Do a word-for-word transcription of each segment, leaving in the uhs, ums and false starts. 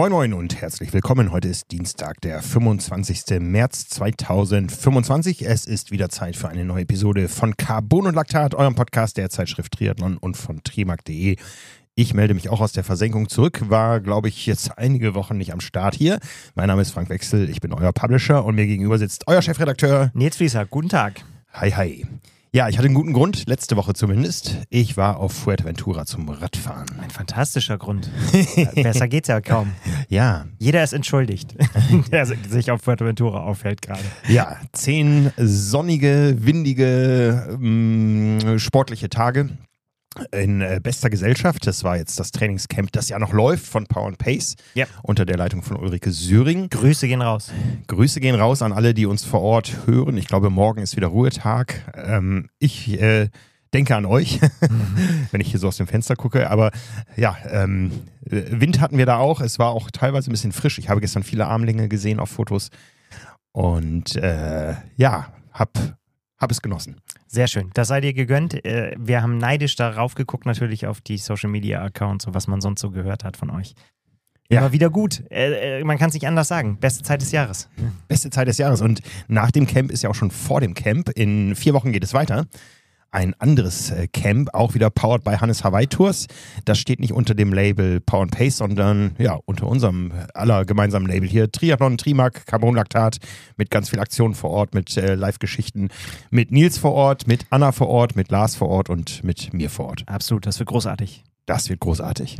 Moin Moin und herzlich willkommen. Heute ist Dienstag, der fünfundzwanzigsten März zweitausendfünfundzwanzig. Es ist wieder Zeit für eine neue Episode von Carbon und Laktat, eurem Podcast der Zeitschrift Triathlon und von trimark punkt de. Ich melde mich auch aus der Versenkung zurück, war, glaube ich, jetzt einige Wochen nicht am Start hier. Mein Name ist Frank Wechsel, ich bin euer Publisher und mir gegenüber sitzt euer Chefredakteur Nils Fließer. Guten Tag. Hi, hi. Ja, ich hatte einen guten Grund, letzte Woche zumindest. Ich war auf Fuerteventura zum Radfahren. Ein fantastischer Grund. Besser geht's ja kaum. Ja. Jeder ist entschuldigt, der sich auf Fuerteventura aufhält gerade. Ja, zehn sonnige, windige, mh, sportliche Tage in äh, bester Gesellschaft. Das war jetzt das Trainingscamp, das ja noch läuft von Power and Pace, ja, unter der Leitung von Ulrike Söring. Grüße gehen raus. Grüße gehen raus an alle, die uns vor Ort hören. Ich glaube, morgen ist wieder Ruhetag. Ähm, ich äh, denke an euch, mhm. wenn ich hier so aus dem Fenster gucke. Aber ja, ähm, Wind hatten wir da auch. Es war auch teilweise ein bisschen frisch. Ich habe gestern viele Armlänge gesehen auf Fotos. Und äh, ja, hab, hab es genossen. Sehr schön. Das sei dir gegönnt. Wir haben neidisch darauf geguckt, natürlich auf die Social-Media-Accounts und was man sonst so gehört hat von euch. Ja. Aber wieder gut. Man kann es nicht anders sagen. Beste Zeit des Jahres. Beste Zeit des Jahres. Und nach dem Camp ist ja auch schon vor dem Camp. In vier Wochen geht es weiter. Ein anderes Camp, auch wieder powered by Hannes Hawaii Tours. Das steht nicht unter dem Label Power and Pace, sondern ja, unter unserem aller gemeinsamen Label hier. Triathlon, Trimark, Carbon Laktat, mit ganz viel Aktionen vor Ort, mit äh, Live-Geschichten, mit Nils vor Ort, mit Anna vor Ort, mit Lars vor Ort und mit mir vor Ort. Absolut, das wird großartig. Das wird großartig.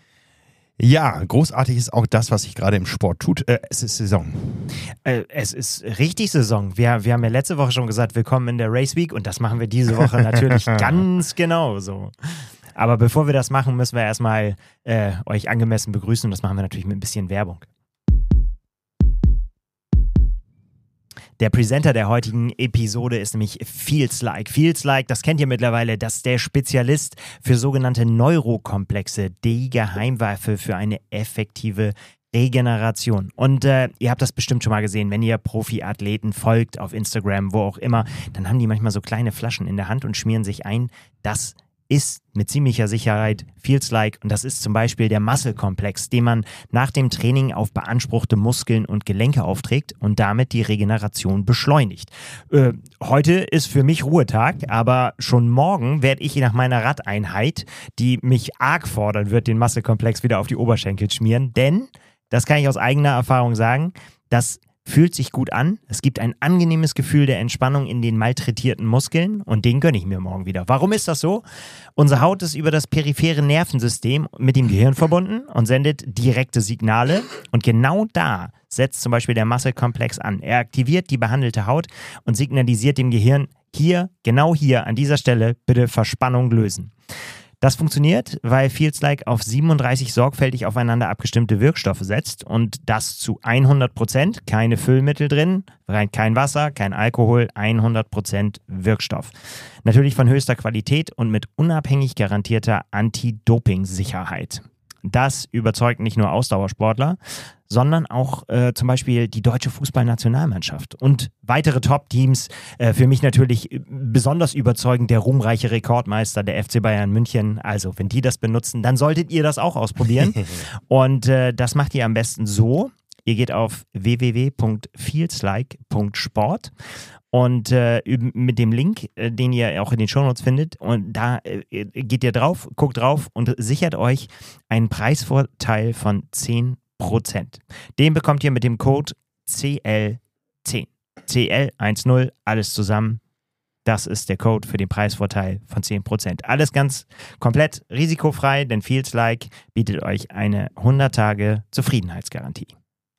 Ja, großartig ist auch das, was sich gerade im Sport tut. Äh, es ist Saison. Äh, es ist richtig Saison. Wir, wir haben ja letzte Woche schon gesagt, willkommen in der Race Week und das machen wir diese Woche natürlich ganz genau so. Aber bevor wir das machen, müssen wir erstmal äh, euch angemessen begrüßen und das machen wir natürlich mit ein bisschen Werbung. Der Presenter der heutigen Episode ist nämlich Feels Like. Feels Like, das kennt ihr mittlerweile, das ist der Spezialist für sogenannte Neurokomplexe, die Geheimwaffe für eine effektive Regeneration. Und äh, ihr habt das bestimmt schon mal gesehen, wenn ihr Profiathleten folgt auf Instagram, wo auch immer, dann haben die manchmal so kleine Flaschen in der Hand und schmieren sich ein. Das ist mit ziemlicher Sicherheit Feels Like und das ist zum Beispiel der Muscle-Komplex, den man nach dem Training auf beanspruchte Muskeln und Gelenke aufträgt und damit die Regeneration beschleunigt. Äh, heute ist für mich Ruhetag, aber schon morgen werde ich nach meiner Radeinheit, die mich arg fordern wird, den Muscle-Komplex wieder auf die Oberschenkel schmieren, denn, das kann ich aus eigener Erfahrung sagen, das fühlt sich gut an. Es gibt ein angenehmes Gefühl der Entspannung in den malträtierten Muskeln und den gönne ich mir morgen wieder. Warum ist das so? Unsere Haut ist über das periphere Nervensystem mit dem Gehirn verbunden und sendet direkte Signale und genau da setzt zum Beispiel der Muscle-Komplex an. Er aktiviert die behandelte Haut und signalisiert dem Gehirn, hier, genau hier, an dieser Stelle, bitte Verspannung lösen. Das funktioniert, weil Feels Like auf siebenunddreißig sorgfältig aufeinander abgestimmte Wirkstoffe setzt und das zu hundert Prozent, keine Füllmittel drin, rein kein Wasser, kein Alkohol, hundert Prozent Wirkstoff. Natürlich von höchster Qualität und mit unabhängig garantierter Anti-Doping-Sicherheit. Das überzeugt nicht nur Ausdauersportler, sondern auch äh, zum Beispiel die deutsche Fußballnationalmannschaft und weitere Top-Teams. Äh, für mich natürlich besonders überzeugend der ruhmreiche Rekordmeister, der F C Bayern München. Also wenn die das benutzen, dann solltet ihr das auch ausprobieren. Und äh, das macht ihr am besten so. Ihr geht auf w w w punkt feelslike punkt sport und äh, mit dem Link, äh, den ihr auch in den Shownotes findet, und da äh, geht ihr drauf, guckt drauf und sichert euch einen Preisvorteil von zehn Prozent. Den bekommt ihr mit dem Code C L zehn. C L zehn, alles zusammen. Das ist der Code für den Preisvorteil von zehn Prozent. Alles ganz komplett risikofrei, denn Feels Like bietet euch eine hundert Tage Zufriedenheitsgarantie.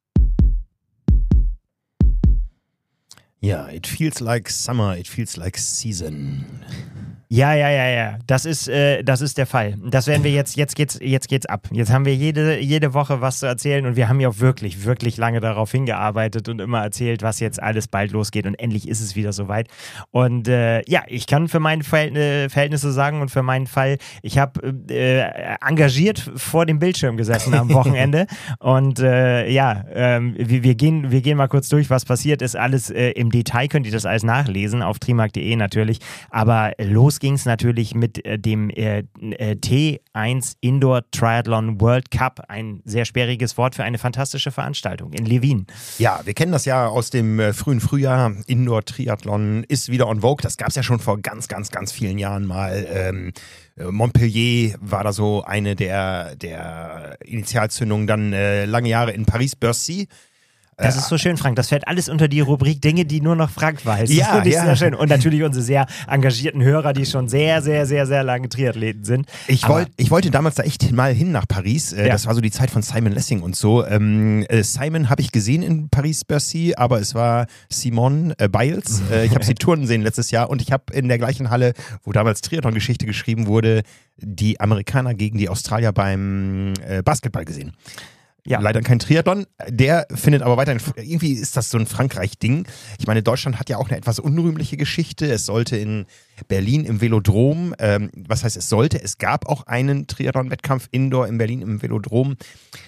Ja, it feels like summer, it feels like season. Ja, ja, ja, ja. Das ist, äh, das ist der Fall. Das werden wir jetzt, jetzt geht's, jetzt geht's ab. Jetzt haben wir jede, jede Woche was zu erzählen und wir haben ja auch wirklich, wirklich lange darauf hingearbeitet und immer erzählt, was jetzt alles bald losgeht und endlich ist es wieder soweit. Und äh, ja, ich kann für meine Verhältnisse sagen und für meinen Fall, ich habe äh, engagiert vor dem Bildschirm gesessen am Wochenende und äh, ja, äh, wir, wir, gehen, wir gehen mal kurz durch, was passiert ist. Alles äh, im Detail könnt ihr das alles nachlesen, auf trimark punkt de natürlich, aber los los ging es natürlich mit äh, dem äh, äh, T eins Indoor Triathlon World Cup. Ein sehr sperriges Wort für eine fantastische Veranstaltung in Levin. Ja, wir kennen das ja aus dem äh, frühen Frühjahr. Indoor Triathlon ist wieder on vogue. Das gab es ja schon vor ganz, ganz, ganz vielen Jahren mal. Ähm, Montpellier war da so eine der, der Initialzündungen. Dann äh, lange Jahre in Paris-Bercy. Das ist so schön, Frank. Das fällt alles unter die Rubrik Dinge, die nur noch Frank weiß. Ja, das finde ich ja. sehr schön. Und natürlich unsere sehr engagierten Hörer, die schon sehr, sehr, sehr, sehr lange Triathleten sind. Ich, wollt, ich wollte damals da echt mal hin nach Paris. Äh, Ja. Das war so die Zeit von Simon Lessing und so. Ähm, äh, Simon habe ich gesehen in Paris-Bercy, aber es war Simone äh, Biles. Äh, ich habe sie turnen sehen letztes Jahr und ich habe in der gleichen Halle, wo damals Triathlon-Geschichte geschrieben wurde, die Amerikaner gegen die Australier beim äh, Basketball gesehen. Ja. Leider kein Triathlon. Der findet aber weiterhin, irgendwie ist das so ein Frankreich-Ding. Ich meine, Deutschland hat ja auch eine etwas unrühmliche Geschichte. Es sollte in Berlin im Velodrom, ähm, was heißt es sollte, es gab auch einen Triathlon-Wettkampf Indoor in Berlin im Velodrom.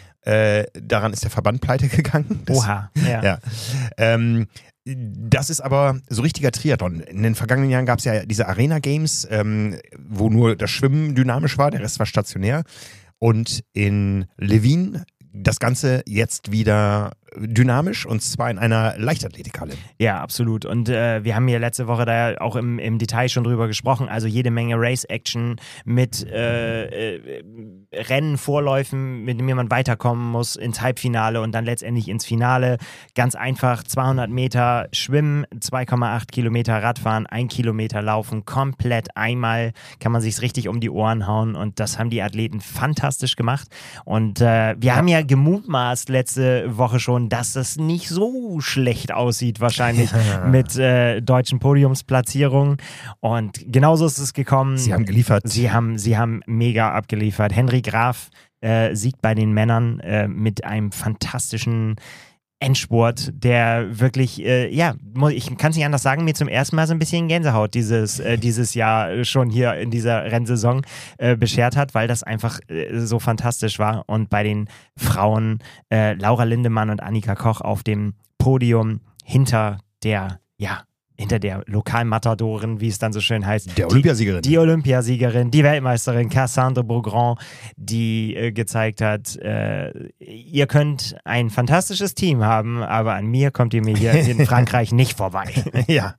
Äh, daran ist der Verband pleite gegangen. Das, Oha, ja. ja. Ähm, das ist aber so richtiger Triathlon. In den vergangenen Jahren gab es ja diese Arena Games, ähm, wo nur das Schwimmen dynamisch war, der Rest war stationär. Und in Levin das Ganze jetzt wieder dynamisch und zwar in einer Leichtathletikhalle. Ja, absolut. Und äh, wir haben hier letzte Woche da auch im, im Detail schon drüber gesprochen. Also jede Menge Race-Action mit äh, äh, Rennen, Vorläufen, mit denen man weiterkommen muss ins Halbfinale und dann letztendlich ins Finale. Ganz einfach zweihundert Meter Schwimmen, zwei Komma acht Kilometer Radfahren, ein Kilometer Laufen. Komplett einmal kann man sich's richtig um die Ohren hauen und das haben die Athleten fantastisch gemacht. Und äh, wir ja. haben ja gemutmaßt letzte Woche schon, dass das nicht so schlecht aussieht wahrscheinlich ja. mit äh, deutschen Podiumsplatzierungen und genauso ist es gekommen. Sie haben geliefert. Sie haben, sie haben mega abgeliefert. Henry Graf äh, siegt bei den Männern äh, mit einem fantastischen Endspurt, der wirklich, äh, ja, ich kann es nicht anders sagen, mir zum ersten Mal so ein bisschen Gänsehaut dieses, äh, dieses Jahr schon hier in dieser Rennsaison äh, beschert hat, weil das einfach äh, so fantastisch war. Und bei den Frauen äh, Laura Lindemann und Annika Koch auf dem Podium hinter der, ja, hinter der Lokalmatadorin, wie es dann so schön heißt. Der Olympiasiegerin. Die, die Olympiasiegerin, die Weltmeisterin Cassandre Beaugrand, die äh, gezeigt hat, äh, ihr könnt ein fantastisches Team haben, aber an mir kommt ihr mir hier in Frankreich nicht vorbei. Ja.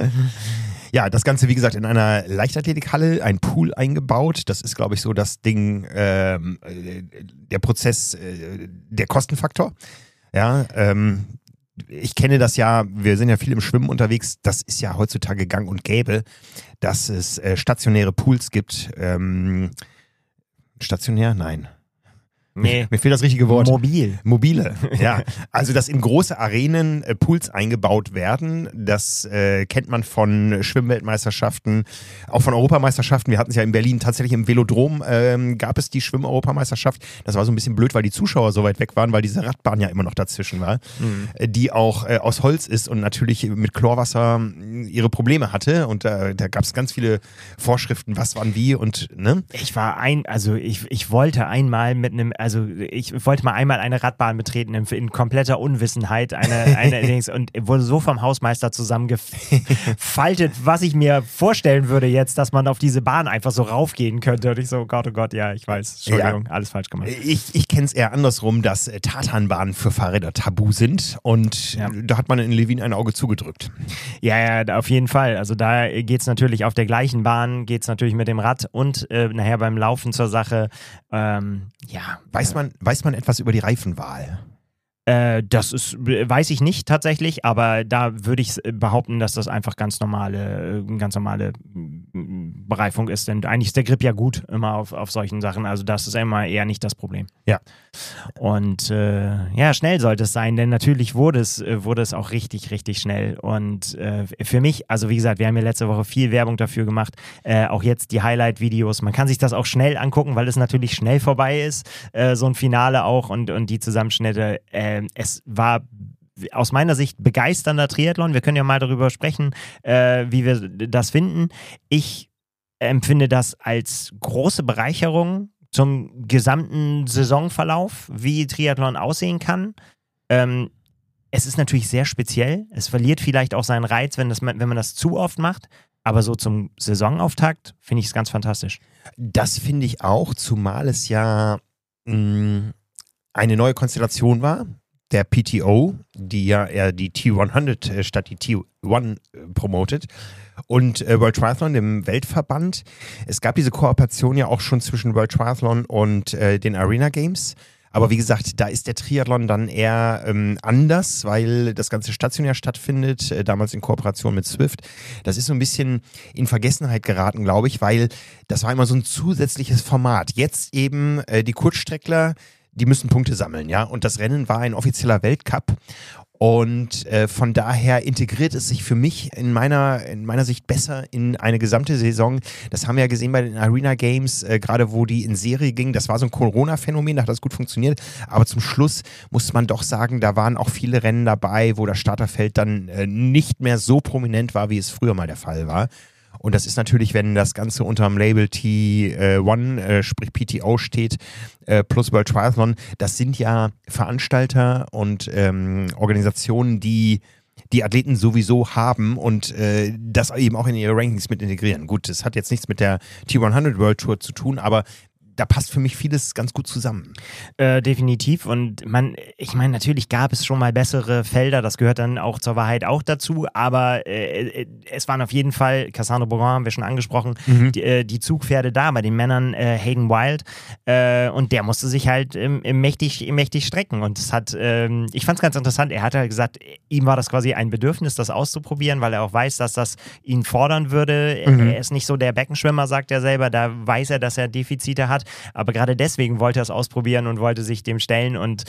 Ja, das Ganze, wie gesagt, in einer Leichtathletikhalle, ein Pool eingebaut. Das ist, glaube ich, so das Ding, ähm, der Prozess, äh, der Kostenfaktor. Ja, ähm, ich kenne das ja, wir sind ja viel im Schwimmen unterwegs, das ist ja heutzutage gang und gäbe, dass es äh, stationäre Pools gibt. Ähm, stationär? Nein. Nee. Mir fehlt das richtige Wort. Mobil. Mobile, ja. Also, dass in große Arenen äh, Pools eingebaut werden, das äh, kennt man von Schwimmweltmeisterschaften, auch von Europameisterschaften. Wir hatten es ja in Berlin tatsächlich im Velodrom, ähm, gab es die Schwimm-Europameisterschaft. Das war so ein bisschen blöd, weil die Zuschauer so weit weg waren, weil diese Radbahn ja immer noch dazwischen war, mhm. äh, die auch äh, aus Holz ist und natürlich mit Chlorwasser äh, ihre Probleme hatte. Und äh, da gab es ganz viele Vorschriften, was, wann, wie und, ne? Ich war ein, also ich, ich wollte einmal mit einem, also ich wollte mal einmal eine Radbahn betreten in, in kompletter Unwissenheit eine, eine Dings, und wurde so vom Hausmeister zusammengefaltet, was ich mir vorstellen würde jetzt, dass man auf diese Bahn einfach so raufgehen könnte und ich so, oh Gott, oh Gott, ja, ich weiß, Entschuldigung, ja. alles falsch gemacht. Ich, ich kenne es eher andersrum, dass Tatanbahnen für Fahrräder tabu sind und ja. da hat man in Levin ein Auge zugedrückt. Ja, ja, auf jeden Fall. Also da geht es natürlich auf der gleichen Bahn, geht es natürlich mit dem Rad und äh, nachher beim Laufen zur Sache, ähm, ja. Weiß man, weiß man etwas über die Reifenwahl? Äh, das ist, weiß ich nicht tatsächlich, aber da würde ich behaupten, dass das einfach ganz normale, ganz normale Bereifung ist. Denn eigentlich ist der Grip ja gut immer auf, auf solchen Sachen. Also das ist immer eher nicht das Problem. Ja. Und äh, ja, schnell sollte es sein, denn natürlich wurde es, wurde es auch richtig, richtig schnell. Und äh, für mich, also wie gesagt, wir haben ja letzte Woche viel Werbung dafür gemacht, äh, auch jetzt die Highlight-Videos. Man kann sich das auch schnell angucken, weil es natürlich schnell vorbei ist, äh, so ein Finale auch und, und die Zusammenschnitte. Äh, es war aus meiner Sicht begeisternder Triathlon. Wir können ja mal darüber sprechen, äh, wie wir das finden. Ich empfinde das als große Bereicherung zum gesamten Saisonverlauf, wie Triathlon aussehen kann. Ähm, es ist natürlich sehr speziell. Es verliert vielleicht auch seinen Reiz, wenn, das, wenn man das zu oft macht. Aber so zum Saisonauftakt finde ich es ganz fantastisch. Das finde ich auch, zumal es ja mh, eine neue Konstellation war. Der P T O, die ja eher die T hundert äh, statt die T eins äh, promotet. Und äh, World Triathlon, dem Weltverband. Es gab diese Kooperation ja auch schon zwischen World Triathlon und äh, den Arena Games. Aber wie gesagt, da ist der Triathlon dann eher ähm, anders, weil das Ganze stationär stattfindet, äh, damals in Kooperation mit Swift. Das ist so ein bisschen in Vergessenheit geraten, glaube ich, weil das war immer so ein zusätzliches Format. Jetzt eben äh, die Kurzstreckler, die müssen Punkte sammeln, ja. Und das Rennen war ein offizieller Weltcup. Und äh, von daher integriert es sich für mich in meiner, in meiner Sicht besser in eine gesamte Saison. Das haben wir ja gesehen bei den Arena Games, äh, gerade wo die in Serie gingen. Das war so ein Corona-Phänomen, da hat das gut funktioniert. Aber zum Schluss muss man doch sagen, da waren auch viele Rennen dabei, wo das Starterfeld dann äh, nicht mehr so prominent war, wie es früher mal der Fall war. Und das ist natürlich, wenn das Ganze unter dem Label T eins, äh, sprich P T O steht, äh, plus World Triathlon, das sind ja Veranstalter und ähm, Organisationen, die die Athleten sowieso haben und äh, das eben auch in ihre Rankings mit integrieren. Gut, das hat jetzt nichts mit der T hundert World Tour zu tun, aber da passt für mich vieles ganz gut zusammen. Äh, definitiv. Und man, ich meine, natürlich gab es schon mal bessere Felder, das gehört dann auch zur Wahrheit auch dazu, aber äh, es waren auf jeden Fall, Cassandre Beaugrand haben wir schon angesprochen, mhm. die, äh, die Zugpferde da, bei den Männern äh, Hayden Wild äh, und der musste sich halt im, im mächtig, im mächtig strecken und es hat, äh, ich fand es ganz interessant, er hat halt gesagt, ihm war das quasi ein Bedürfnis, das auszuprobieren, weil er auch weiß, dass das ihn fordern würde. Mhm. Er ist nicht so der Beckenschwimmer, sagt er selber, da weiß er, dass er Defizite hat. Aber gerade deswegen wollte er es ausprobieren und wollte sich dem stellen und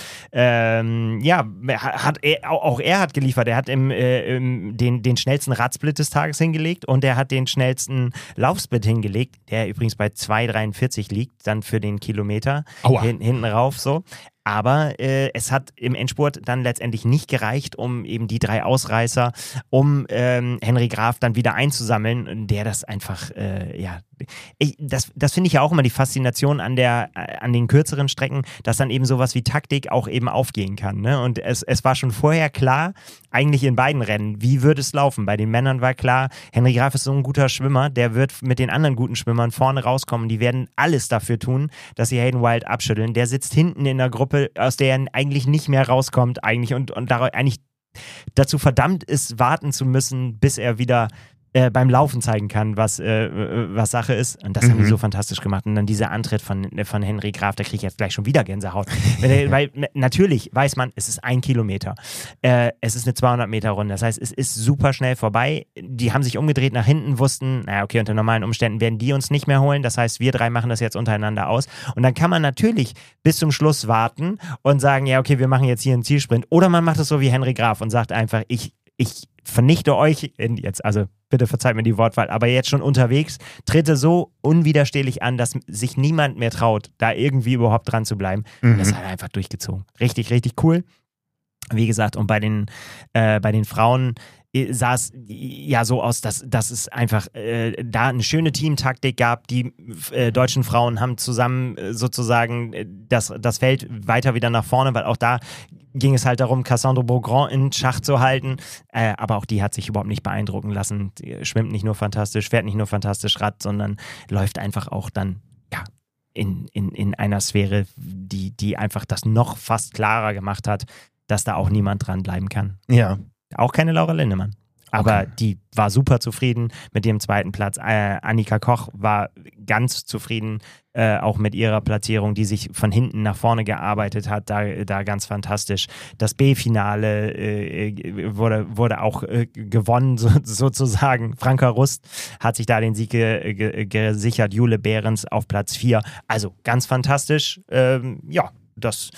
ähm, ja, hat er, auch er hat geliefert. Er hat im, äh, im, den, den schnellsten Radsplit des Tages hingelegt und er hat den schnellsten Laufsplit hingelegt, der übrigens bei zwei dreiundvierzig liegt, dann für den Kilometer hin, hinten rauf so. Aber äh, es hat im Endspurt dann letztendlich nicht gereicht, um eben die drei Ausreißer, um ähm, Henry Graf dann wieder einzusammeln, der das einfach, äh, ja, ich, das, das finde ich ja auch immer die Faszination an, der, an den kürzeren Strecken, dass dann eben sowas wie Taktik auch eben aufgehen kann. Ne? Und es, es war schon vorher klar, eigentlich in beiden Rennen, wie würde es laufen. Bei den Männern war klar, Henry Graf ist so ein guter Schwimmer, der wird mit den anderen guten Schwimmern vorne rauskommen. Die werden alles dafür tun, dass sie Hayden Wild abschütteln. Der sitzt hinten in der Gruppe, aus der er eigentlich nicht mehr rauskommt eigentlich und, und da, eigentlich dazu verdammt ist, warten zu müssen, bis er wieder äh, beim Laufen zeigen kann, was, äh, was Sache ist. Und das mhm. haben die so fantastisch gemacht. Und dann dieser Antritt von, von Henry Graf, da kriege ich jetzt gleich schon wieder Gänsehaut. Weil natürlich weiß man, es ist ein Kilometer. Äh, es ist eine zweihundert Meter Runde. Das heißt, es ist super schnell vorbei. Die haben sich umgedreht nach hinten, wussten, naja, okay, unter normalen Umständen werden die uns nicht mehr holen. Das heißt, wir drei machen das jetzt untereinander aus. Und dann kann man natürlich bis zum Schluss warten und sagen, ja, okay, wir machen jetzt hier einen Zielsprint. Oder man macht es so wie Henry Graf und sagt einfach, ich, ich vernichte euch, in jetzt, also bitte verzeiht mir die Wortwahl, aber jetzt schon unterwegs, trete so unwiderstehlich an, dass sich niemand mehr traut, da irgendwie überhaupt dran zu bleiben. Mhm. Das hat er einfach durchgezogen. Richtig, richtig cool. Wie gesagt, und bei den, äh, bei den Frauen sah es ja so aus, dass, dass es einfach äh, da eine schöne Teamtaktik gab. Die äh, deutschen Frauen haben zusammen äh, sozusagen das, das Feld weiter wieder nach vorne, weil auch da ging es halt darum, Cassandre Beaugrand in Schach zu halten. Äh, aber auch die hat sich überhaupt nicht beeindrucken lassen. Die schwimmt nicht nur fantastisch, fährt nicht nur fantastisch Rad, sondern läuft einfach auch dann, ja, in, in, in einer Sphäre, die, die einfach das noch fast klarer gemacht hat, dass da auch niemand dranbleiben kann. Ja. Auch keine Laura Lindemann. Aber okay. Die war super zufrieden mit dem zweiten Platz. Äh, Annika Koch war ganz zufrieden, äh, auch mit ihrer Platzierung, die sich von hinten nach vorne gearbeitet hat. Da, da ganz fantastisch. Das B-Finale äh, wurde, wurde auch äh, gewonnen, so, sozusagen. Franka Rust hat sich da den Sieg ge, ge, gesichert. Jule Behrens auf Platz vier. Also ganz fantastisch. Ähm, ja, das...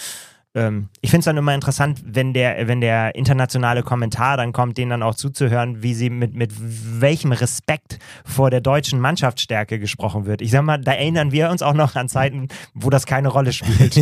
Ich finde es dann immer interessant, wenn der, wenn der internationale Kommentar dann kommt, denen dann auch zuzuhören, wie sie mit, mit welchem Respekt vor der deutschen Mannschaftsstärke gesprochen wird. Ich sag mal, da erinnern wir uns auch noch an Zeiten, wo das keine Rolle spielt.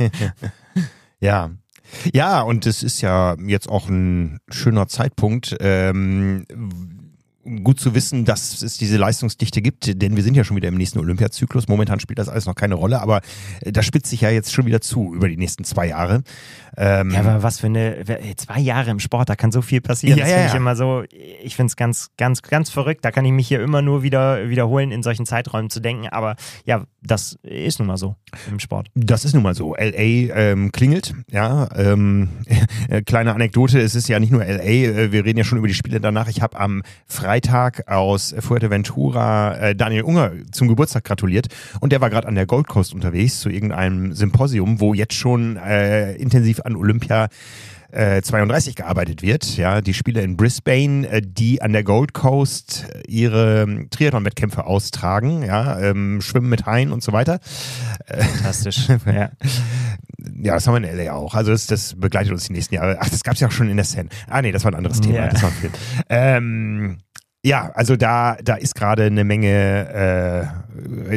Ja. Ja, und es ist ja jetzt auch ein schöner Zeitpunkt, ähm, gut zu wissen, dass es diese Leistungsdichte gibt, denn wir sind ja schon wieder im nächsten Olympiazyklus. Momentan spielt das alles noch keine Rolle, aber das spitzt sich ja jetzt schon wieder zu über die nächsten zwei Jahre. Ähm ja, aber was für eine, zwei Jahre im Sport, da kann so viel passieren. Ja, das ja, finde ich ja. immer so, ich finde es ganz, ganz, ganz verrückt. Da kann ich mich hier immer nur wieder wiederholen, in solchen Zeiträumen zu denken, aber ja, das ist nun mal so im Sport. Das ist nun mal so. L A ähm, klingelt, ja. Ähm, kleine Anekdote, es ist ja nicht nur L A, wir reden ja schon über die Spiele danach. Ich habe am Freitag aus Fuerteventura äh, Daniel Unger zum Geburtstag gratuliert und der war gerade an der Gold Coast unterwegs zu irgendeinem Symposium, wo jetzt schon äh, intensiv an Olympia äh, zweiunddreißig gearbeitet wird. Ja, die Spiele in Brisbane, äh, die an der Gold Coast ihre Triathlon-Wettkämpfe austragen, ja, ähm, Schwimmen mit Haien und so weiter. Fantastisch. ja. Ja, das haben wir in L A auch. Also das, das begleitet uns die nächsten Jahre. Ach, das gab es ja auch schon in der Seine. Ah nee, das war ein anderes Thema. Ja. Das war ein Film. Ähm, ja, also da, da ist gerade eine Menge äh,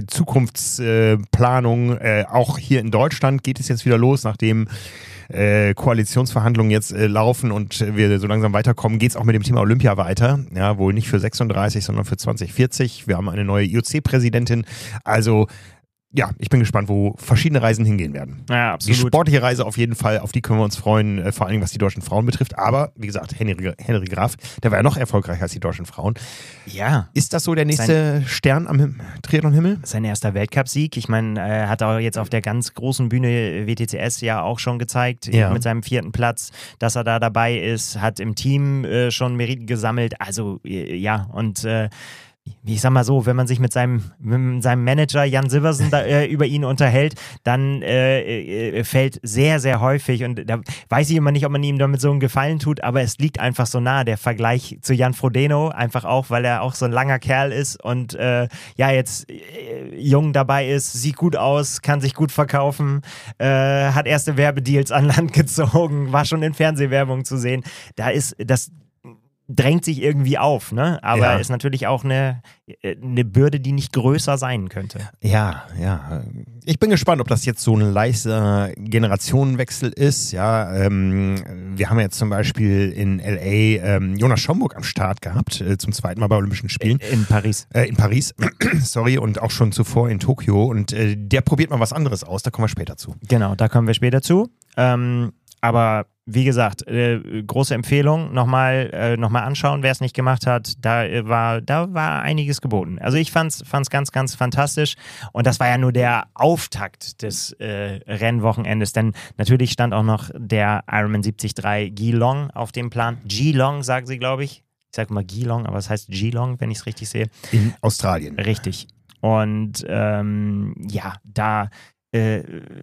Zukunftsplanung. Äh, auch hier in Deutschland geht es jetzt wieder los, nachdem äh, Koalitionsverhandlungen jetzt äh, laufen und wir so langsam weiterkommen, geht es auch mit dem Thema Olympia weiter. Ja, wohl nicht für sechsunddreißig, sondern für zwanzig vierzig. Wir haben eine neue I O C-Präsidentin. Also ja, ich bin gespannt, wo verschiedene Reisen hingehen werden. Ja, absolut. Die sportliche Reise auf jeden Fall, auf die können wir uns freuen, äh, vor allem was die deutschen Frauen betrifft. Aber, wie gesagt, Henry, Henry Graf, der war ja noch erfolgreicher als die deutschen Frauen. Ja. Ist das so der nächste sein, Stern am Him- Triathlon-Himmel? Sein erster Weltcupsieg. Ich meine, er hat auch jetzt auf der ganz großen Bühne W T C S ja auch schon gezeigt, ja. mit seinem vierten Platz, dass er da dabei ist, hat im Team äh, schon Meriten gesammelt. Also, äh, ja, und äh, ich sag mal so, wenn man sich mit seinem, mit seinem Manager Jan Silversen da, äh, über ihn unterhält, dann äh, äh, fällt sehr, sehr häufig, und da weiß ich immer nicht, ob man ihm damit so einen Gefallen tut, aber es liegt einfach so nah, der Vergleich zu Jan Frodeno, einfach auch, weil er auch so ein langer Kerl ist und äh, ja, jetzt äh, jung dabei ist, sieht gut aus, kann sich gut verkaufen, äh, hat erste Werbedeals an Land gezogen, war schon in Fernsehwerbung zu sehen. Da ist das drängt sich irgendwie auf, ne? Aber ja. ist natürlich auch eine, eine Bürde, die nicht größer sein könnte. Ja, ja. Ich bin gespannt, ob das jetzt so ein leiser Generationenwechsel ist. Ja, ähm, wir haben jetzt zum Beispiel in L A ähm, Jonas Schomburg am Start gehabt, äh, zum zweiten Mal bei Olympischen Spielen. In Paris. Äh, in Paris, sorry, und auch schon zuvor in Tokio. Und äh, der probiert mal was anderes aus, da kommen wir später zu. Genau, da kommen wir später zu. Ähm, aber wie gesagt, äh, große Empfehlung, nochmal äh, noch mal anschauen, wer es nicht gemacht hat, da äh, war da war einiges geboten. Also ich fand's, fand's ganz, ganz fantastisch und das war ja nur der Auftakt des äh, Rennwochenendes, denn natürlich stand auch noch der Ironman siebzig Komma drei Geelong auf dem Plan. Geelong sagen sie, glaube ich. Ich sage mal Geelong, aber es heißt Geelong, wenn ich es richtig sehe. In Australien. Richtig. Und ähm, ja, da Äh,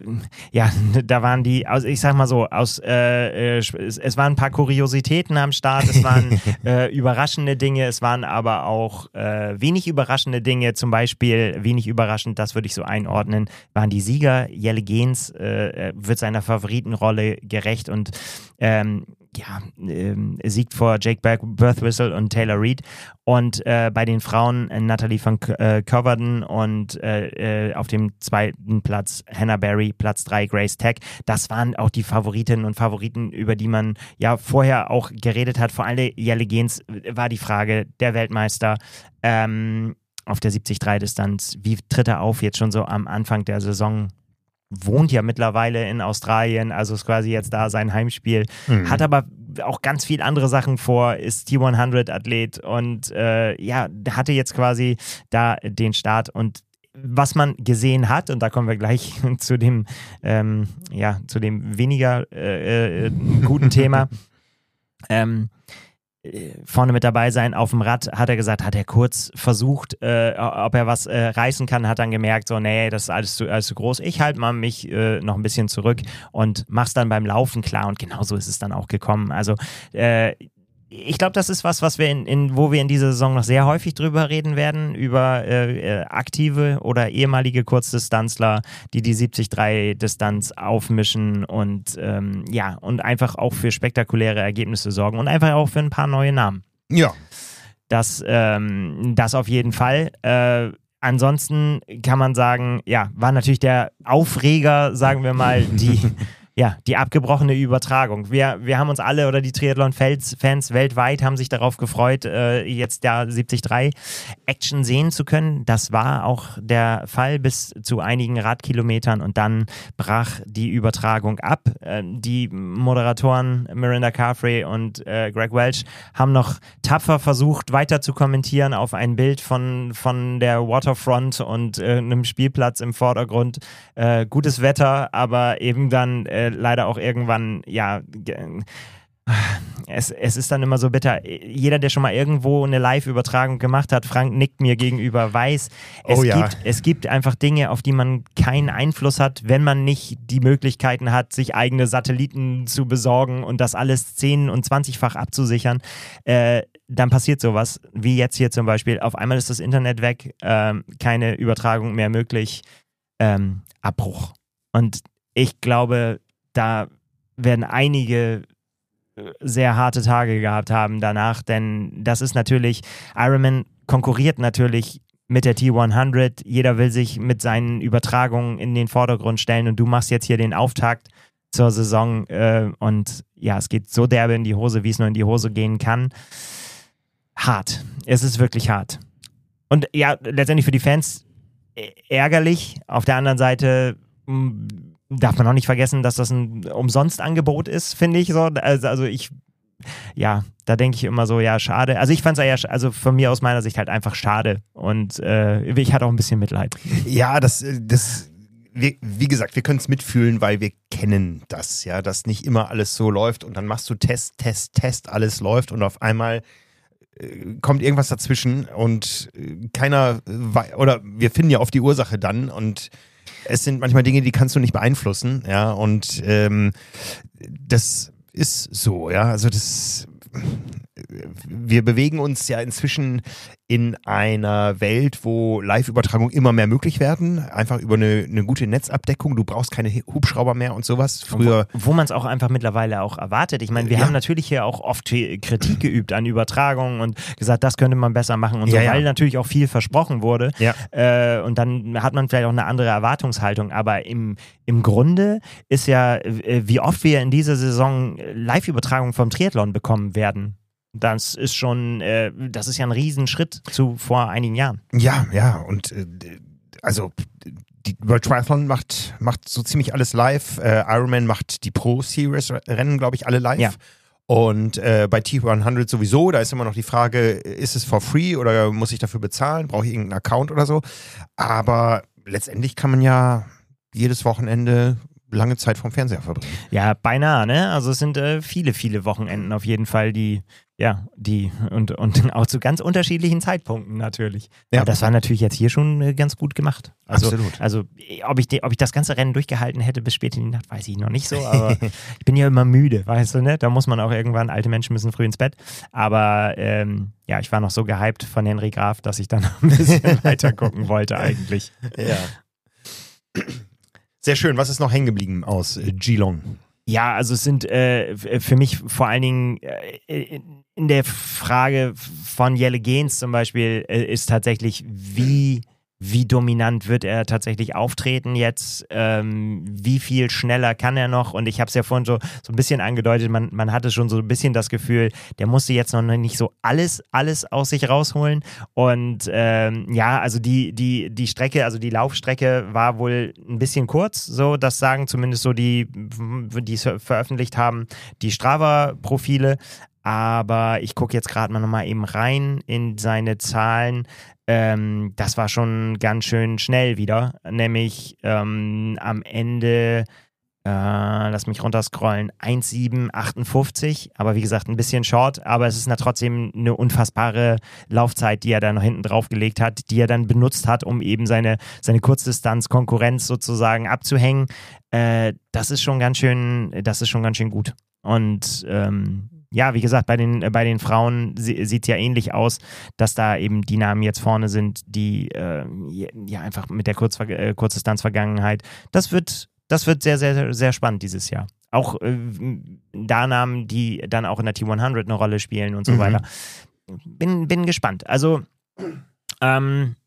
ja, da waren die, also ich sag mal so, aus, äh, äh, es, es waren ein paar Kuriositäten am Start, es waren äh, überraschende Dinge, es waren aber auch äh, wenig überraschende Dinge, zum Beispiel, wenig überraschend, das würde ich so einordnen, waren die Sieger. Jelle Geens äh, wird seiner Favoritenrolle gerecht und ähm, ja, ähm, siegt vor Jake Birthwhistle und Taylor Reed. Und äh, bei den Frauen äh, Natalie van äh, Coverden und äh, äh, auf dem zweiten Platz Hannah Berry, Platz drei Grace Tech. Das waren auch die Favoritinnen und Favoriten, über die man ja vorher auch geredet hat. Vor allem Jelle Geens war die Frage, der Weltmeister ähm, auf der siebzig Komma drei Distanz. Wie tritt er auf jetzt schon so am Anfang der Saison? Wohnt ja mittlerweile in Australien, also ist quasi jetzt da sein Heimspiel, mhm. hat aber auch ganz viel andere Sachen vor, ist T hundert Athlet und äh, ja, hatte jetzt quasi da den Start und was man gesehen hat, und da kommen wir gleich zu dem, ähm, ja, zu dem weniger äh, äh, guten Thema, ähm, vorne mit dabei sein auf dem Rad, hat er gesagt, hat er kurz versucht, äh, ob er was äh, reißen kann, hat dann gemerkt, so, nee, das ist alles zu, alles zu groß, ich halte mal mich äh, noch ein bisschen zurück und mach's dann beim Laufen klar und genauso ist es dann auch gekommen. Also äh, ich glaube, das ist was, was wir in, in, wo wir in dieser Saison noch sehr häufig drüber reden werden, über äh, aktive oder ehemalige Kurzdistanzler, die die siebzig Komma drei Distanz aufmischen und ähm, ja, und einfach auch für spektakuläre Ergebnisse sorgen und einfach auch für ein paar neue Namen. Ja. Das, ähm, das auf jeden Fall. Äh, ansonsten kann man sagen, ja, war natürlich der Aufreger, sagen wir mal, die Ja, die abgebrochene Übertragung. Wir, wir haben uns alle oder die Triathlon-Fans weltweit haben sich darauf gefreut, äh, jetzt der siebzig drei Action sehen zu können. Das war auch der Fall bis zu einigen Radkilometern und dann brach die Übertragung ab. Äh, die Moderatoren Miranda Carfrae und äh, Greg Welch haben noch tapfer versucht, weiter zu kommentieren auf ein Bild von, von der Waterfront und äh, einem Spielplatz im Vordergrund. Äh, gutes Wetter, aber eben dann äh, leider auch irgendwann, ja, es, es ist dann immer so bitter. Jeder, der schon mal irgendwo eine Live-Übertragung gemacht hat, Frank nickt mir gegenüber, weiß, es, oh, ja. gibt, es gibt einfach Dinge, auf die man keinen Einfluss hat, wenn man nicht die Möglichkeiten hat, sich eigene Satelliten zu besorgen und das alles zehn- und zwanzigfach abzusichern. Äh, dann passiert sowas, wie jetzt hier zum Beispiel. Auf einmal ist das Internet weg, ähm, keine Übertragung mehr möglich, ähm, Abbruch. Und ich glaube, da werden einige sehr harte Tage gehabt haben danach, denn das ist natürlich, Ironman konkurriert natürlich mit der T hundert, jeder will sich mit seinen Übertragungen in den Vordergrund stellen und du machst jetzt hier den Auftakt zur Saison äh, und ja, es geht so derbe in die Hose, wie es nur in die Hose gehen kann. Hart, es ist wirklich hart. Und ja, letztendlich für die Fans ärgerlich, auf der anderen Seite mh, darf man auch nicht vergessen, dass das ein Umsonst-Angebot ist, finde ich so. Also, also ich, ja, da denke ich immer so, ja, schade. Also ich fand es ja, also von mir aus meiner Sicht halt einfach schade. Und äh, ich hatte auch ein bisschen Mitleid. Ja, das, das wir, wie gesagt, wir können es mitfühlen, weil wir kennen das, ja, dass nicht immer alles so läuft und dann machst du Test, Test, Test, alles läuft und auf einmal äh, kommt irgendwas dazwischen und äh, keiner, oder wir finden ja oft die Ursache dann und es sind manchmal Dinge, die kannst du nicht beeinflussen, ja, und ähm, das ist so, ja, also das, wir bewegen uns ja inzwischen in einer Welt, wo Live-Übertragungen immer mehr möglich werden, einfach über eine, eine gute Netzabdeckung, du brauchst keine Hubschrauber mehr und sowas. Früher Wo, wo man es auch einfach mittlerweile auch erwartet. Ich meine, wir ja. haben natürlich hier auch oft Kritik geübt an Übertragungen und gesagt, das könnte man besser machen und so, ja, ja. weil natürlich auch viel versprochen wurde. Ja. Äh, und dann hat man vielleicht auch eine andere Erwartungshaltung. Aber im, im Grunde ist ja, wie oft wir in dieser Saison Live-Übertragungen vom Triathlon bekommen werden. Das ist schon, äh, das ist ja ein Riesenschritt zu vor einigen Jahren. Ja, ja, und äh, also die World Triathlon macht, macht so ziemlich alles live. Äh, Ironman macht die Pro-Series-Rennen, glaube ich, alle live. Ja. Und äh, bei T hundert sowieso, da ist immer noch die Frage, ist es for free oder muss ich dafür bezahlen? Brauche ich irgendeinen Account oder so? Aber letztendlich kann man ja jedes Wochenende lange Zeit vom Fernseher verbringen. Ja, beinahe, ne? Also es sind äh, viele, viele Wochenenden auf jeden Fall, die, ja, die und, und auch zu ganz unterschiedlichen Zeitpunkten natürlich. Ja. Aber das war natürlich jetzt hier schon äh, ganz gut gemacht. Also, Absolut. Also ob ich, de, ob ich das ganze Rennen durchgehalten hätte bis spät in die Nacht, weiß ich noch nicht so, aber ich bin ja immer müde, weißt du, ne? Da muss man auch irgendwann, alte Menschen müssen früh ins Bett. Aber ähm, ja, ich war noch so gehypt von Henry Graf, dass ich dann noch ein bisschen weiter gucken wollte eigentlich. Ja. Sehr schön. Was ist noch hängen geblieben aus äh, Geelong? Ja, also es sind äh, für mich vor allen Dingen äh, in der Frage von Jelle Geens zum Beispiel äh, ist tatsächlich, wie, wie dominant wird er tatsächlich auftreten jetzt, ähm, wie viel schneller kann er noch, und ich habe es ja vorhin so, so ein bisschen angedeutet, man, man hatte schon so ein bisschen das Gefühl, der musste jetzt noch nicht so alles, alles aus sich rausholen und ähm, ja, also die, die, die Strecke, also die Laufstrecke war wohl ein bisschen kurz, so, das sagen zumindest so die, die es veröffentlicht haben, die Strava-Profile, aber ich gucke jetzt gerade mal nochmal eben rein in seine Zahlen. Ähm, das war schon ganz schön schnell wieder, nämlich ähm, am Ende, äh, lass mich runterscrollen, eins Komma sieben achtundfünfzig, aber wie gesagt ein bisschen short, aber es ist na trotzdem eine unfassbare Laufzeit, die er da noch hinten drauf gelegt hat, die er dann benutzt hat, um eben seine, seine Kurzdistanz-Konkurrenz sozusagen abzuhängen. Äh, das ist schon ganz schön, das ist schon ganz schön gut. Und ähm, ja, wie gesagt, bei den, bei den Frauen sieht es ja ähnlich aus, dass da eben die Namen jetzt vorne sind, die äh, ja einfach mit der Kurzver- äh, Kurzdistanz-Vergangenheit. Das wird, das wird sehr, sehr, sehr spannend dieses Jahr. Auch äh, da Namen, die dann auch in der T hundert eine Rolle spielen und so mhm. weiter. Bin, bin gespannt. Also, ähm,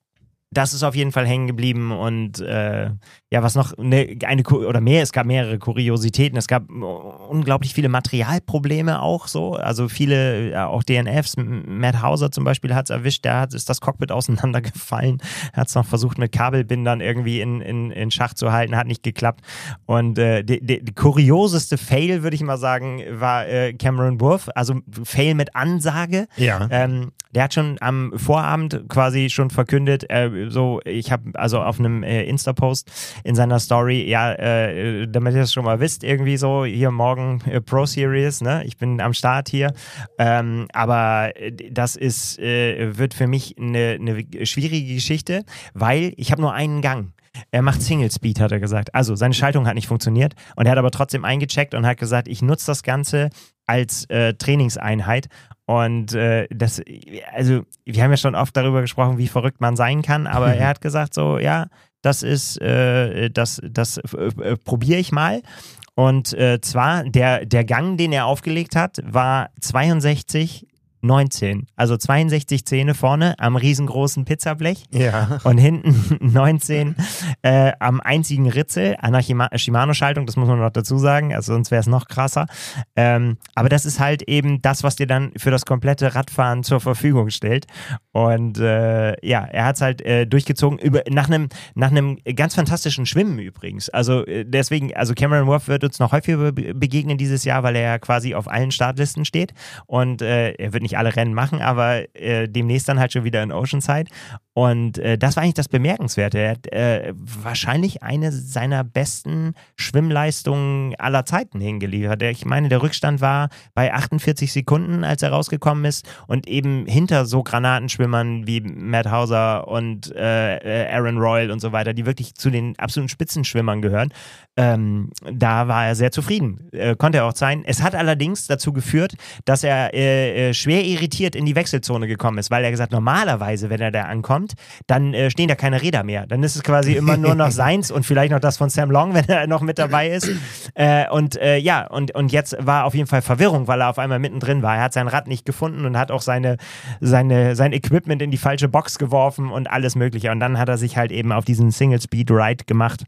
das ist auf jeden Fall hängen geblieben und äh, ja, was noch, eine, eine oder mehr, es gab mehrere Kuriositäten, es gab unglaublich viele Materialprobleme auch so, also viele, ja, auch D N Fs, Matt Hauser zum Beispiel hat es erwischt, der hat, ist das Cockpit auseinandergefallen, hat es noch versucht mit Kabelbindern irgendwie in, in, in Schach zu halten, hat nicht geklappt und äh, die, die, die kurioseste Fail, würde ich mal sagen, war äh, Cameron Wurf, also Fail mit Ansage, ja. ähm, der hat schon am Vorabend quasi schon verkündet, äh, so, ich habe also auf einem äh, Insta-Post in seiner Story, ja, äh, damit ihr das schon mal wisst, irgendwie so, hier morgen äh, Pro Series, ne, ich bin am Start hier, ähm, aber das ist, äh, wird für mich eine, eine schwierige Geschichte, weil ich habe nur einen Gang. Er macht Single Speed, hat er gesagt. Also seine Schaltung hat nicht funktioniert und er hat aber trotzdem eingecheckt und hat gesagt, ich nutze das Ganze als äh, Trainingseinheit und äh, das, also wir haben ja schon oft darüber gesprochen, wie verrückt man sein kann, aber er hat gesagt so, ja, das ist, äh, das, das äh, probiere ich mal. Und äh, zwar, der, der Gang, den er aufgelegt hat, war zweiundsechzig neunzehn. Also zweiundsechzig Zähne vorne am riesengroßen Pizzablech ja. und hinten neunzehn äh, am einzigen Ritzel an der Shima- Shimano-Schaltung, das muss man noch dazu sagen, also sonst wäre es noch krasser. Ähm, aber das ist halt eben das, was dir dann für das komplette Radfahren zur Verfügung stellt. Und äh, ja, er hat es halt äh, durchgezogen über, nach einem nach einem ganz fantastischen Schwimmen übrigens. Also äh, deswegen, also Cameron Wurf wird uns noch häufiger be- begegnen dieses Jahr, weil er ja quasi auf allen Startlisten steht und äh, er wird nicht alle Rennen machen, aber äh, demnächst dann halt schon wieder in Oceanside. Und äh, das war eigentlich das Bemerkenswerte. Er hat äh, wahrscheinlich eine seiner besten Schwimmleistungen aller Zeiten hingeliefert. Ich meine, der Rückstand war bei achtundvierzig Sekunden, als er rausgekommen ist und eben hinter so Granatenschwimmern wie Matt Hauser und äh, Aaron Royal und so weiter, die wirklich zu den absoluten Spitzenschwimmern gehören. Ähm, da war er sehr zufrieden. Äh, konnte er auch sein. Es hat allerdings dazu geführt, dass er äh, schwer irritiert in die Wechselzone gekommen ist, weil er gesagt, normalerweise, wenn er da ankommt, dann äh, stehen da keine Räder mehr. Dann ist es quasi immer nur noch seins und vielleicht noch das von Sam Long, wenn er noch mit dabei ist. Äh, und äh, ja, und, und jetzt war auf jeden Fall Verwirrung, weil er auf einmal mittendrin war. Er hat sein Rad nicht gefunden und hat auch seine, seine, sein Equipment in die falsche Box geworfen und alles mögliche. Und dann hat er sich halt eben auf diesen Single-Speed-Ride gemacht.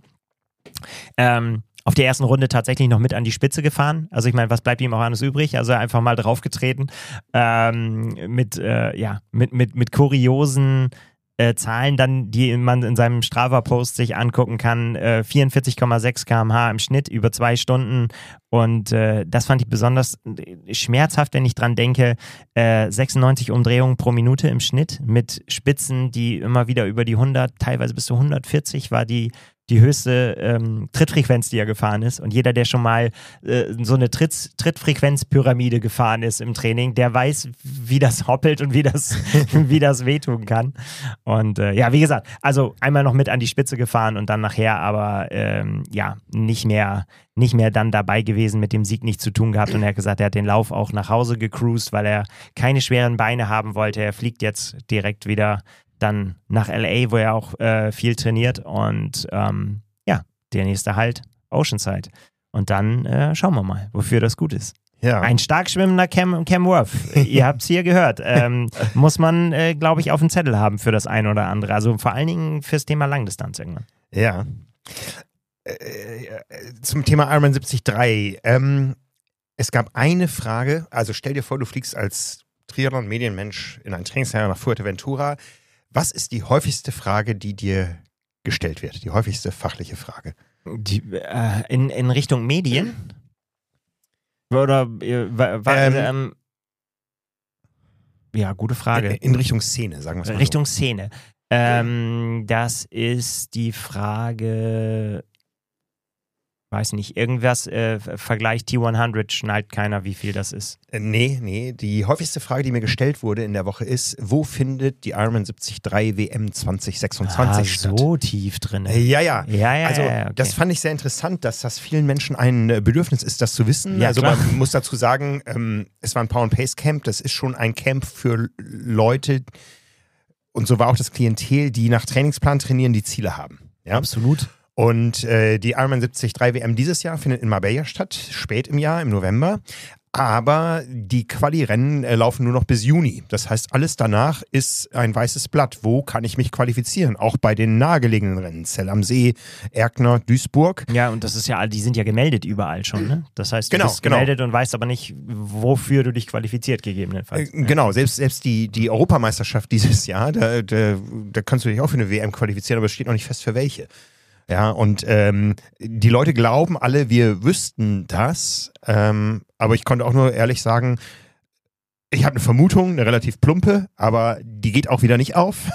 Ähm, auf der ersten Runde tatsächlich noch mit an die Spitze gefahren. Also ich meine, was bleibt ihm auch anderes übrig? Also einfach mal draufgetreten ähm, mit, äh, ja, mit, mit, mit kuriosen äh, Zahlen dann, die man in seinem Strava-Post sich angucken kann. Äh, vierundvierzig Komma sechs Kilometer pro Stunde im Schnitt über zwei Stunden. Und äh, das fand ich besonders schmerzhaft, wenn ich dran denke. Äh, sechsundneunzig Umdrehungen pro Minute im Schnitt mit Spitzen, die immer wieder über die hundert, teilweise bis zu hundertvierzig war die die höchste ähm, Trittfrequenz, die er gefahren ist. Und jeder, der schon mal äh, so eine Tritt, Trittfrequenzpyramide gefahren ist im Training, der weiß, wie das hoppelt und wie das, wie das wehtun kann. Und äh, ja, wie gesagt, also einmal noch mit an die Spitze gefahren und dann nachher aber ähm, ja, nicht mehr, nicht mehr dann dabei gewesen, mit dem Sieg nichts zu tun gehabt. Und er hat gesagt, er hat den Lauf auch nach Hause gecruised, weil er keine schweren Beine haben wollte. Er fliegt jetzt direkt wieder dann nach L A, wo er auch äh, viel trainiert und ähm, ja, der nächste Halt, Oceanside. Und dann äh, schauen wir mal, wofür das gut ist. Ja. Ein stark schwimmender Cam, Cam Wurf, ihr habt es hier gehört, ähm, muss man, äh, glaube ich, auf dem Zettel haben für das ein oder andere. Also vor allen Dingen fürs Thema Langdistanz irgendwann. Ja. Äh, zum Thema Ironman siebzig Komma drei. Ähm, es gab eine Frage, also stell dir vor, du fliegst als Triathlon-Medienmensch in ein Trainingslager nach Fuerteventura. Was ist die häufigste Frage, die dir gestellt wird? Die häufigste fachliche Frage? Die, äh, in, in Richtung Medien? Oder äh, war, ähm, ähm, ja, gute Frage. In, in Richtung Szene, sagen wir es mal. Richtung so. Szene. Ähm, das ist die Frage, weiß nicht, irgendwas, äh, Vergleich T hundert, schnallt keiner, wie viel das ist. Äh, nee, nee. Die häufigste Frage, die mir gestellt wurde in der Woche ist, wo findet die Ironman siebzig Komma drei W M zwanzig sechsundzwanzig ah, statt? So tief drin. Äh, ja, ja. ja, ja also ja, okay. Das fand ich sehr interessant, dass das vielen Menschen ein Bedürfnis ist, das zu wissen. Ja, also klar. man muss dazu sagen, ähm, es war ein Power-and-Pace-Camp, das ist schon ein Camp für Leute, und so war auch das Klientel, die nach Trainingsplan trainieren, die Ziele haben. Ja? Absolut. Und äh, die Ironman siebzig Komma drei W M dieses Jahr findet in Marbella statt, spät im Jahr, im November. Aber die Quali-Rennen äh, laufen nur noch bis Juni. Das heißt, alles danach ist ein weißes Blatt. Wo kann ich mich qualifizieren? Auch bei den nahegelegenen Rennen. Zell am See, Erkner, Duisburg. Ja, und das ist ja, die sind ja gemeldet überall schon, ne? Das heißt, du genau, bist gemeldet genau. und weißt aber nicht, wofür du dich qualifiziert, gegebenenfalls. Äh, genau, selbst, selbst die, die Europameisterschaft dieses Jahr, da, da, da kannst du dich auch für eine W M qualifizieren, aber es steht noch nicht fest, für welche. Ja, und ähm, die Leute glauben alle, wir wüssten das, ähm, aber ich konnte auch nur ehrlich sagen, ich habe eine Vermutung, eine relativ plumpe, aber die geht auch wieder nicht auf.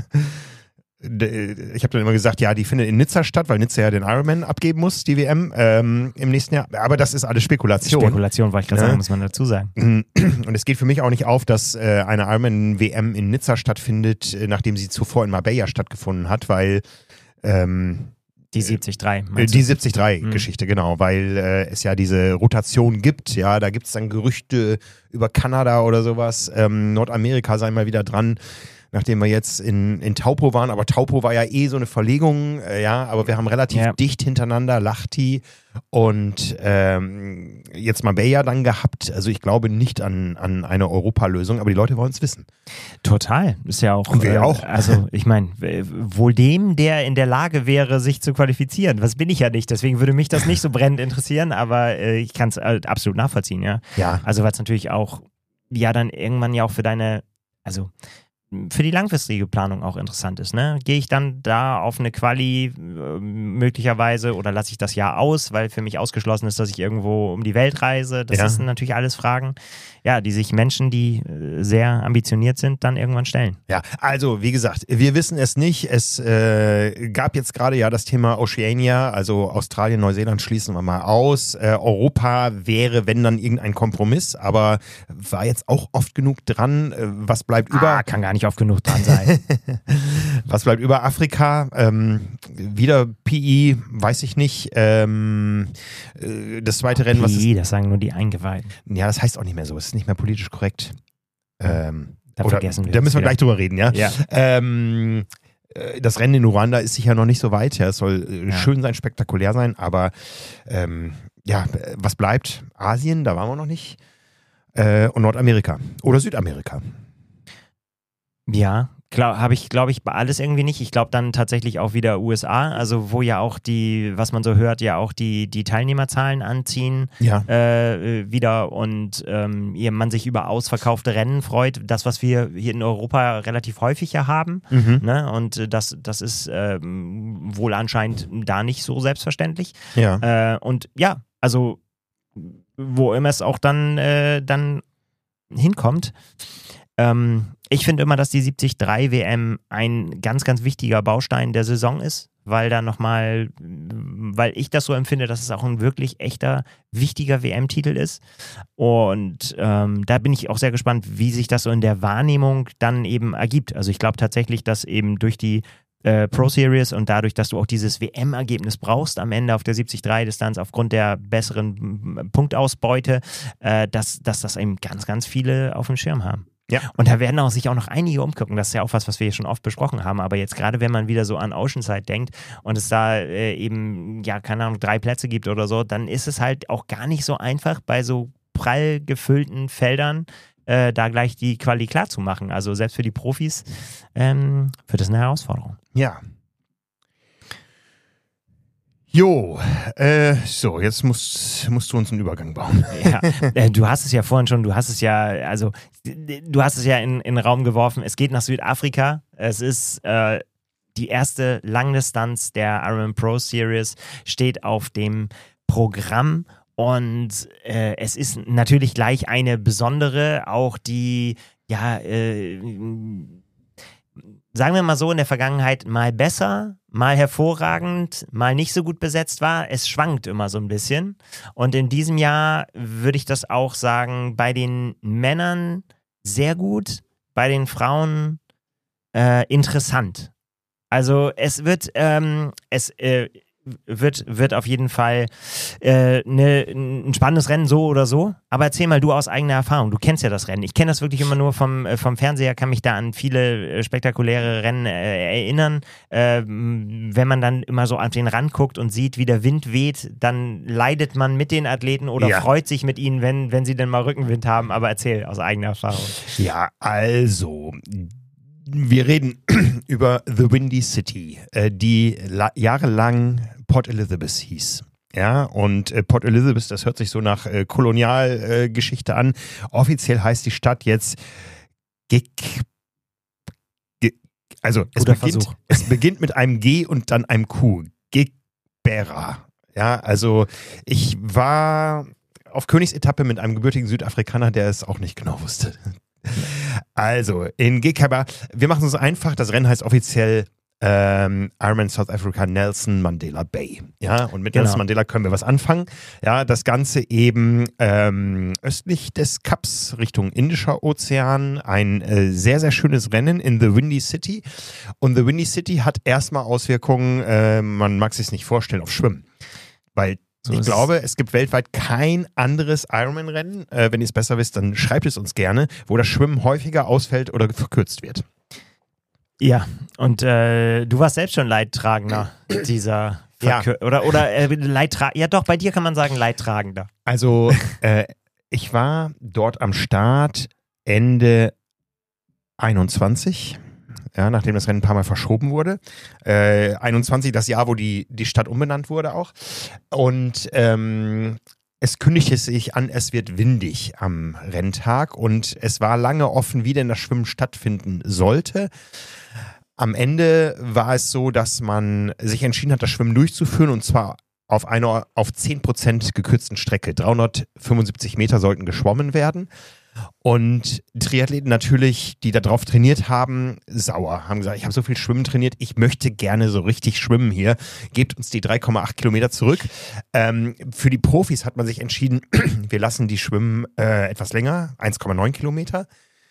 Ich habe dann immer gesagt, ja, die findet in Nizza statt, weil Nizza ja den Ironman abgeben muss, die W M ähm, im nächsten Jahr. Aber das ist alles Spekulation. Spekulation, wollte ich gerade ja. sagen, muss man dazu sagen. Und es geht für mich auch nicht auf, dass äh, eine Ironman-W M in Nizza stattfindet, nachdem sie zuvor in Marbella stattgefunden hat, weil ähm, Die siebzig drei. Die siebzig drei-Geschichte, mhm. genau, weil äh, es ja diese Rotation gibt, ja, da gibt es dann Gerüchte über Kanada oder sowas, ähm, Nordamerika sei mal wieder dran, nachdem wir jetzt in, in Taupo waren, aber Taupo war ja eh so eine Verlegung, äh, ja, aber wir haben relativ ja. dicht hintereinander Lahti und ähm, jetzt Marbella dann gehabt, also ich glaube nicht an, an eine Europalösung, aber die Leute wollen es wissen. Total, ist ja auch. Und wir äh, auch. Also ich meine, wohl dem, der in der Lage wäre, sich zu qualifizieren, was bin ich ja nicht, deswegen würde mich das nicht so brennend interessieren, aber äh, ich kann es halt absolut nachvollziehen, ja. Ja. Also weil es natürlich auch, ja dann irgendwann ja auch für deine, also für die langfristige Planung auch interessant ist. Ne? Gehe ich dann da auf eine Quali äh, möglicherweise oder lasse ich das Jahr aus, weil für mich ausgeschlossen ist, dass ich irgendwo um die Welt reise? Das ja. sind natürlich alles Fragen, ja, die sich Menschen, die äh, sehr ambitioniert sind, dann irgendwann stellen. Ja, also wie gesagt, wir wissen es nicht. Es äh, gab jetzt gerade ja das Thema Oceania, also Australien, Neuseeland schließen wir mal aus. Äh, Europa wäre, wenn dann irgendein Kompromiss, aber war jetzt auch oft genug dran. Äh, was bleibt ah, über? Kann gar nicht oft genug dran sein. Was bleibt über Afrika? Ähm, wieder P I, weiß ich nicht. Ähm, äh, das zweite Rennen, P I, was ist, das sagen nur die Eingeweihten. Ja, das heißt auch nicht mehr so. Es ist nicht mehr politisch korrekt. Ähm, da oder, vergessen wir Da müssen wir wieder. gleich drüber reden, ja? Ja. Ähm, äh, das Rennen in Ruanda ist sicher noch nicht so weit. Ja, es soll äh, Ja. schön sein, spektakulär sein, aber ähm, ja, was bleibt? Asien, da waren wir noch nicht. Äh, und Nordamerika oder Südamerika. Ja, habe ich, glaube ich, bei alles irgendwie nicht. Ich glaube dann tatsächlich auch wieder U S A, also wo ja auch die, was man so hört, ja auch die, die Teilnehmerzahlen anziehen Ja. äh, wieder und ähm, man sich über ausverkaufte Rennen freut. Das, was wir hier in Europa relativ häufig ja haben. Mhm. Ne? Und das, das ist ähm, wohl anscheinend da nicht so selbstverständlich. Ja. Äh, und ja, also wo immer es auch dann, äh, dann hinkommt. Ähm, ich finde immer, dass die siebzig drei W M ein ganz, ganz wichtiger Baustein der Saison ist, weil da nochmal, weil ich das so empfinde, dass es auch ein wirklich echter, wichtiger W M-Titel ist. Und ähm, da bin ich auch sehr gespannt, wie sich das so in der Wahrnehmung dann eben ergibt. Also ich glaube tatsächlich, dass eben durch die äh, Pro Series und dadurch, dass du auch dieses W M-Ergebnis brauchst am Ende auf der siebzig drei Distanz aufgrund der besseren Punktausbeute, äh, dass, dass das eben ganz, ganz viele auf dem Schirm haben. Ja. Und da werden auch sich auch noch einige umgucken. Das ist ja auch was, was wir hier schon oft besprochen haben. Aber jetzt gerade, wenn man wieder so an Oceanside denkt und es da äh, eben, ja, keine Ahnung, drei Plätze gibt oder so, dann ist es halt auch gar nicht so einfach, bei so prall gefüllten Feldern äh, da gleich die Quali klar zu machen. Also selbst für die Profis ähm, wird das eine Herausforderung. Ja. Jo, äh, so, jetzt musst, musst du uns einen Übergang bauen. Ja, äh, du hast es ja vorhin schon, du hast es ja, also, du hast es ja in, in den Raum geworfen. Es geht nach Südafrika. Es ist äh, die erste Langdistanz der Ironman Pro Series, steht auf dem Programm und äh, es ist natürlich gleich eine besondere, auch die, ja, äh, sagen wir mal so, in der Vergangenheit mal besser, mal hervorragend, mal nicht so gut besetzt war. Es schwankt immer so ein bisschen. Und in diesem Jahr würde ich das auch sagen, bei den Männern sehr gut, bei den Frauen äh, interessant. Also es wird, ähm, es, äh, wird, wird auf jeden Fall äh, ne, ein spannendes Rennen so oder so. Aber erzähl mal du aus eigener Erfahrung. Du kennst ja das Rennen. Ich kenne das wirklich immer nur vom, äh, vom Fernseher, kann mich da an viele äh, spektakuläre Rennen äh, erinnern. Äh, wenn man dann immer so an den Rand guckt und sieht, wie der Wind weht, dann leidet man mit den Athleten oder ja. freut sich mit ihnen, wenn, wenn sie denn mal Rückenwind haben. Aber erzähl aus eigener Erfahrung. Ja, also... Wir reden über The Windy City, äh, die la- jahrelang Port Elizabeth hieß. Ja, und äh, Port Elizabeth, das hört sich so nach äh, Kolonialgeschichte äh, an. Offiziell heißt die Stadt jetzt Gig. Ge- also es beginnt, es beginnt mit einem G und dann einem Q. Gigbera. Ja, also ich war auf Königsetappe mit einem gebürtigen Südafrikaner, der es auch nicht genau wusste. Also, in Gigbera, wir machen es einfach, das Rennen heißt offiziell ähm, Ironman South Africa Nelson Mandela Bay. Ja, und mit genau. Nelson Mandela können wir was anfangen. Ja, das Ganze eben ähm, östlich des Kaps Richtung Indischer Ozean. Ein äh, sehr, sehr schönes Rennen in The Windy City. Und The Windy City hat erstmal Auswirkungen, äh, man mag sich es nicht vorstellen, auf Schwimmen. Weil So ich glaube, es gibt weltweit kein anderes Ironman-Rennen. Äh, wenn ihr es besser wisst, dann schreibt es uns gerne, wo das Schwimmen häufiger ausfällt oder verkürzt wird. Ja, und äh, du warst selbst schon Leidtragender dieser Verkür- ja. oder oder äh, Leidtragender. Ja, doch, bei dir kann man sagen Leidtragender. Also, äh, ich war dort am Start Ende einundzwanzig. Ja, nachdem das Rennen ein paar Mal verschoben wurde. Äh, einundzwanzig, das Jahr, wo die, die Stadt umbenannt wurde auch. Und ähm, es kündigte sich an, es wird windig am Renntag und es war lange offen, wie denn das Schwimmen stattfinden sollte. Am Ende war es so, dass man sich entschieden hat, das Schwimmen durchzuführen und zwar auf einer auf zehn Prozent gekürzten Strecke. dreihundertfünfundsiebzig Meter sollten geschwommen werden. Und Triathleten natürlich, die da drauf trainiert haben, sauer, haben gesagt, ich habe so viel Schwimmen trainiert, ich möchte gerne so richtig schwimmen hier, gebt uns die drei Komma acht Kilometer zurück. Ähm, für die Profis hat man sich entschieden, wir lassen die schwimmen äh, etwas länger, eins Komma neun Kilometer.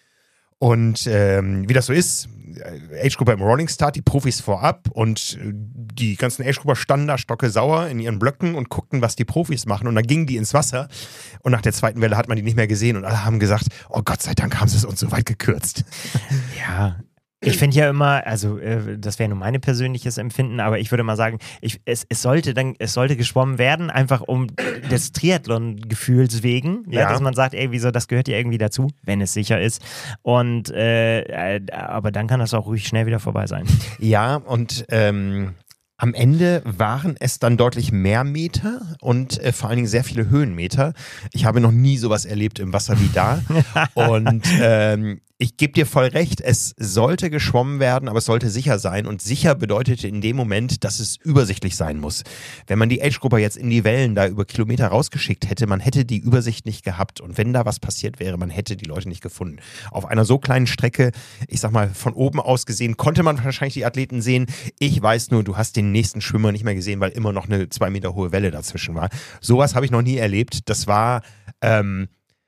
Und ähm, wie das so ist, Age-Grupper im Rolling Start, die Profis vorab und die ganzen Age-Grupper standen da stocke sauer in ihren Blöcken und guckten, was die Profis machen und dann gingen die ins Wasser und nach der zweiten Welle hat man die nicht mehr gesehen und alle haben gesagt, oh Gott sei Dank haben sie es uns so weit gekürzt. Ja, ich finde ja immer, also äh, das wäre nur mein persönliches Empfinden, aber ich würde mal sagen, ich, es, es sollte dann, es sollte geschwommen werden, einfach um des Triathlon-Gefühls wegen, ja. Ja, dass man sagt, ey, wieso, das gehört ja irgendwie dazu, wenn es sicher ist. Und äh, äh, aber dann kann das auch ruhig schnell wieder vorbei sein. Ja, und ähm, am Ende waren es dann deutlich mehr Meter und äh, vor allen Dingen sehr viele Höhenmeter. Ich habe noch nie sowas erlebt im Wasser wie da. Und ähm, ich gebe dir voll recht, es sollte geschwommen werden, aber es sollte sicher sein. Und sicher bedeutete in dem Moment, dass es übersichtlich sein muss. Wenn man die Age-Grupper jetzt in die Wellen da über Kilometer rausgeschickt hätte, man hätte die Übersicht nicht gehabt. Und wenn da was passiert wäre, man hätte die Leute nicht gefunden. Auf einer so kleinen Strecke, ich sag mal, von oben aus gesehen, konnte man wahrscheinlich die Athleten sehen. Ich weiß nur, du hast den nächsten Schwimmer nicht mehr gesehen, weil immer noch eine zwei Meter hohe Welle dazwischen war. Sowas habe ich noch nie erlebt. Das war ähm,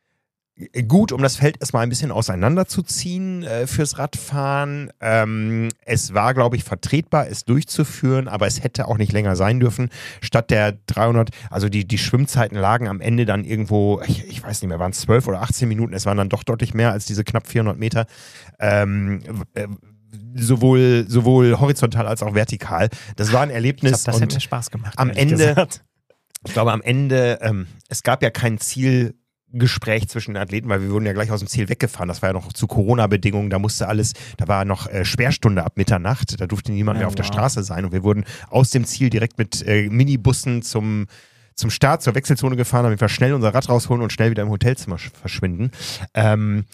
gut, um das Feld erstmal ein bisschen auseinanderzuziehen äh, fürs Radfahren. Ähm, es war, glaube ich, vertretbar, es durchzuführen, aber es hätte auch nicht länger sein dürfen. Statt der dreihundert, also die, die Schwimmzeiten lagen am Ende dann irgendwo, ich, ich weiß nicht mehr, waren es zwölf oder achtzehn Minuten, es waren dann doch deutlich mehr als diese knapp vierhundert Meter. Ähm, äh, sowohl, sowohl horizontal als auch vertikal. Das war ein Erlebnis. Ich glaub, das hat mir Spaß gemacht. Am Ende, gesagt. ich glaube am Ende, ähm, es gab ja kein Zielgespräch zwischen den Athleten, weil wir wurden ja gleich aus dem Ziel weggefahren. Das war ja noch zu Corona-Bedingungen, da musste alles, da war noch äh, Sperrstunde ab Mitternacht, da durfte niemand ja, mehr auf wow. der Straße sein und wir wurden aus dem Ziel direkt mit äh, Minibussen zum zum Start, zur Wechselzone gefahren, damit wir schnell unser Rad rausholen und schnell wieder im Hotelzimmer verschwinden. Ähm,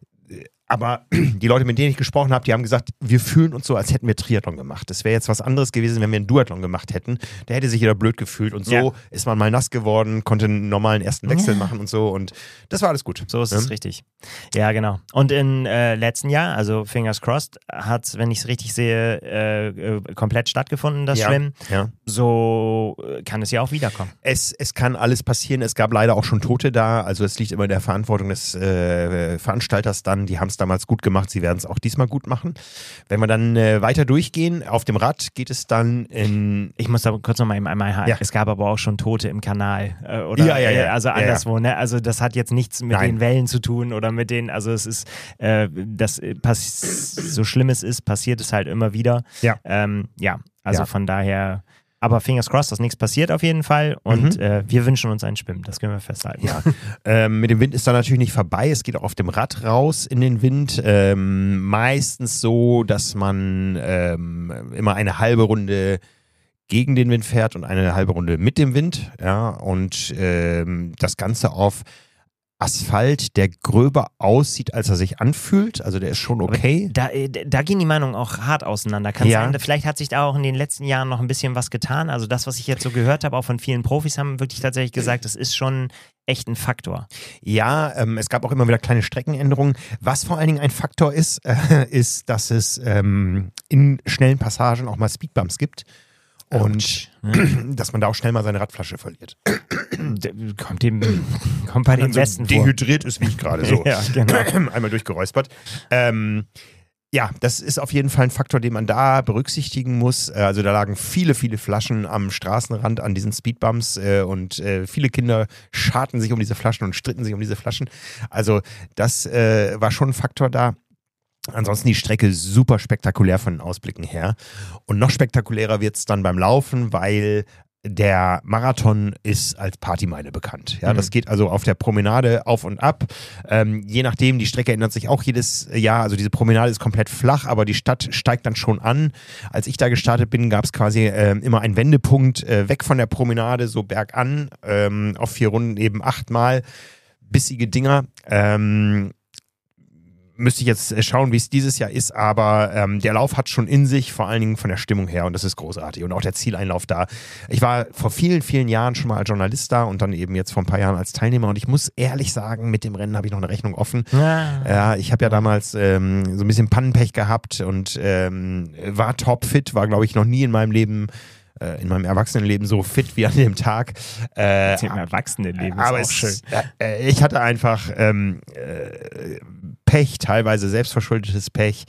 Aber die Leute, mit denen ich gesprochen habe, die haben gesagt, wir fühlen uns so, als hätten wir Triathlon gemacht. Das wäre jetzt was anderes gewesen, wenn wir einen Duathlon gemacht hätten. Da hätte sich jeder blöd gefühlt. Und so ja. ist man mal nass geworden, konnte einen normalen ersten Wechsel machen und so. Und das war alles gut. So ist ja? es richtig. Ja, genau. Und im äh, letzten Jahr, also fingers crossed, hat es, wenn ich es richtig sehe, äh, äh, komplett stattgefunden, das ja. Schwimmen. Ja. So äh, kann es ja auch wiederkommen. Es, es kann alles passieren. Es gab leider auch schon Tote da. Also es liegt immer in der Verantwortung des äh, Veranstalters dann. Die haben es dann damals gut gemacht, sie werden es auch diesmal gut machen. Wenn wir dann äh, weiter durchgehen, auf dem Rad geht es dann in... Ich muss da kurz noch mal einmal haken. Ja. Es gab aber auch schon Tote im Kanal. Äh, oder, Ja, ja, ja. Äh, also Ja, anderswo, ne? Also das hat jetzt nichts mit Nein. den Wellen zu tun oder mit den, also es ist, äh, das pass- so schlimm es ist, passiert es halt immer wieder. Ja. Ähm, ja, also Ja. von daher... Aber fingers crossed, dass nichts passiert auf jeden Fall. Und Mhm. äh, wir wünschen uns ein Schwimmen, das können wir festhalten. Ja, ähm, mit dem Wind ist da natürlich nicht vorbei. Es geht auch auf dem Rad raus in den Wind. Ähm, meistens so, dass man ähm, immer eine halbe Runde gegen den Wind fährt und eine halbe Runde mit dem Wind. Ja, und ähm, das Ganze auf Asphalt, der gröber aussieht, als er sich anfühlt. Also der ist schon okay. Da, äh, da gehen die Meinungen auch hart auseinander. Kann Ja. sein, vielleicht hat sich da auch in den letzten Jahren noch ein bisschen was getan. Also das, was ich jetzt so gehört habe, auch von vielen Profis, haben wirklich tatsächlich gesagt, das ist schon echt ein Faktor. Ja, ähm, es gab auch immer wieder kleine Streckenänderungen. Was vor allen Dingen ein Faktor ist, äh, ist, dass es ähm, in schnellen Passagen auch mal Speedbumps gibt. Und dass man da auch schnell mal seine Radflasche verliert. Kommt, dem, kommt bei den Also Besten vor. dehydriert ist wie ich gerade so. Ja, genau. Einmal durchgeräuspert. Ähm, ja, das ist auf jeden Fall ein Faktor, den man da berücksichtigen muss. Äh, Also da lagen viele, viele Flaschen am Straßenrand an diesen Speedbumps äh, und äh, viele Kinder scharten sich um diese Flaschen und stritten sich um diese Flaschen. Also das äh, war schon ein Faktor da. Ansonsten die Strecke super spektakulär von den Ausblicken her. Und noch spektakulärer wird es dann beim Laufen, weil der Marathon ist als Partymeile bekannt. Ja, Mhm. das geht also auf der Promenade auf und ab. Ähm, je nachdem, die Strecke ändert sich auch jedes Jahr. Also diese Promenade ist komplett flach, aber die Stadt steigt dann schon an. Als ich da gestartet bin, gab es quasi äh, immer einen Wendepunkt äh, weg von der Promenade, so bergan, ähm, auf vier Runden eben achtmal. Bissige Dinger. Ähm, Müsste ich jetzt schauen, wie es dieses Jahr ist, aber ähm, der Lauf hat schon in sich, vor allen Dingen von der Stimmung her, und das ist großartig. Und auch der Zieleinlauf da. Ich war vor vielen, vielen Jahren schon mal als Journalist da und dann eben jetzt vor ein paar Jahren als Teilnehmer, und ich muss ehrlich sagen, mit dem Rennen habe ich noch eine Rechnung offen. Ja. Ja, ich habe ja damals ähm, so ein bisschen Pannenpech gehabt und ähm, war topfit, war glaube ich noch nie in meinem Leben in meinem Erwachsenenleben so fit wie an dem Tag. Äh, Im Erwachsenenleben ist aber auch es, schön. Äh, ich hatte einfach ähm, äh, Pech, teilweise selbstverschuldetes Pech.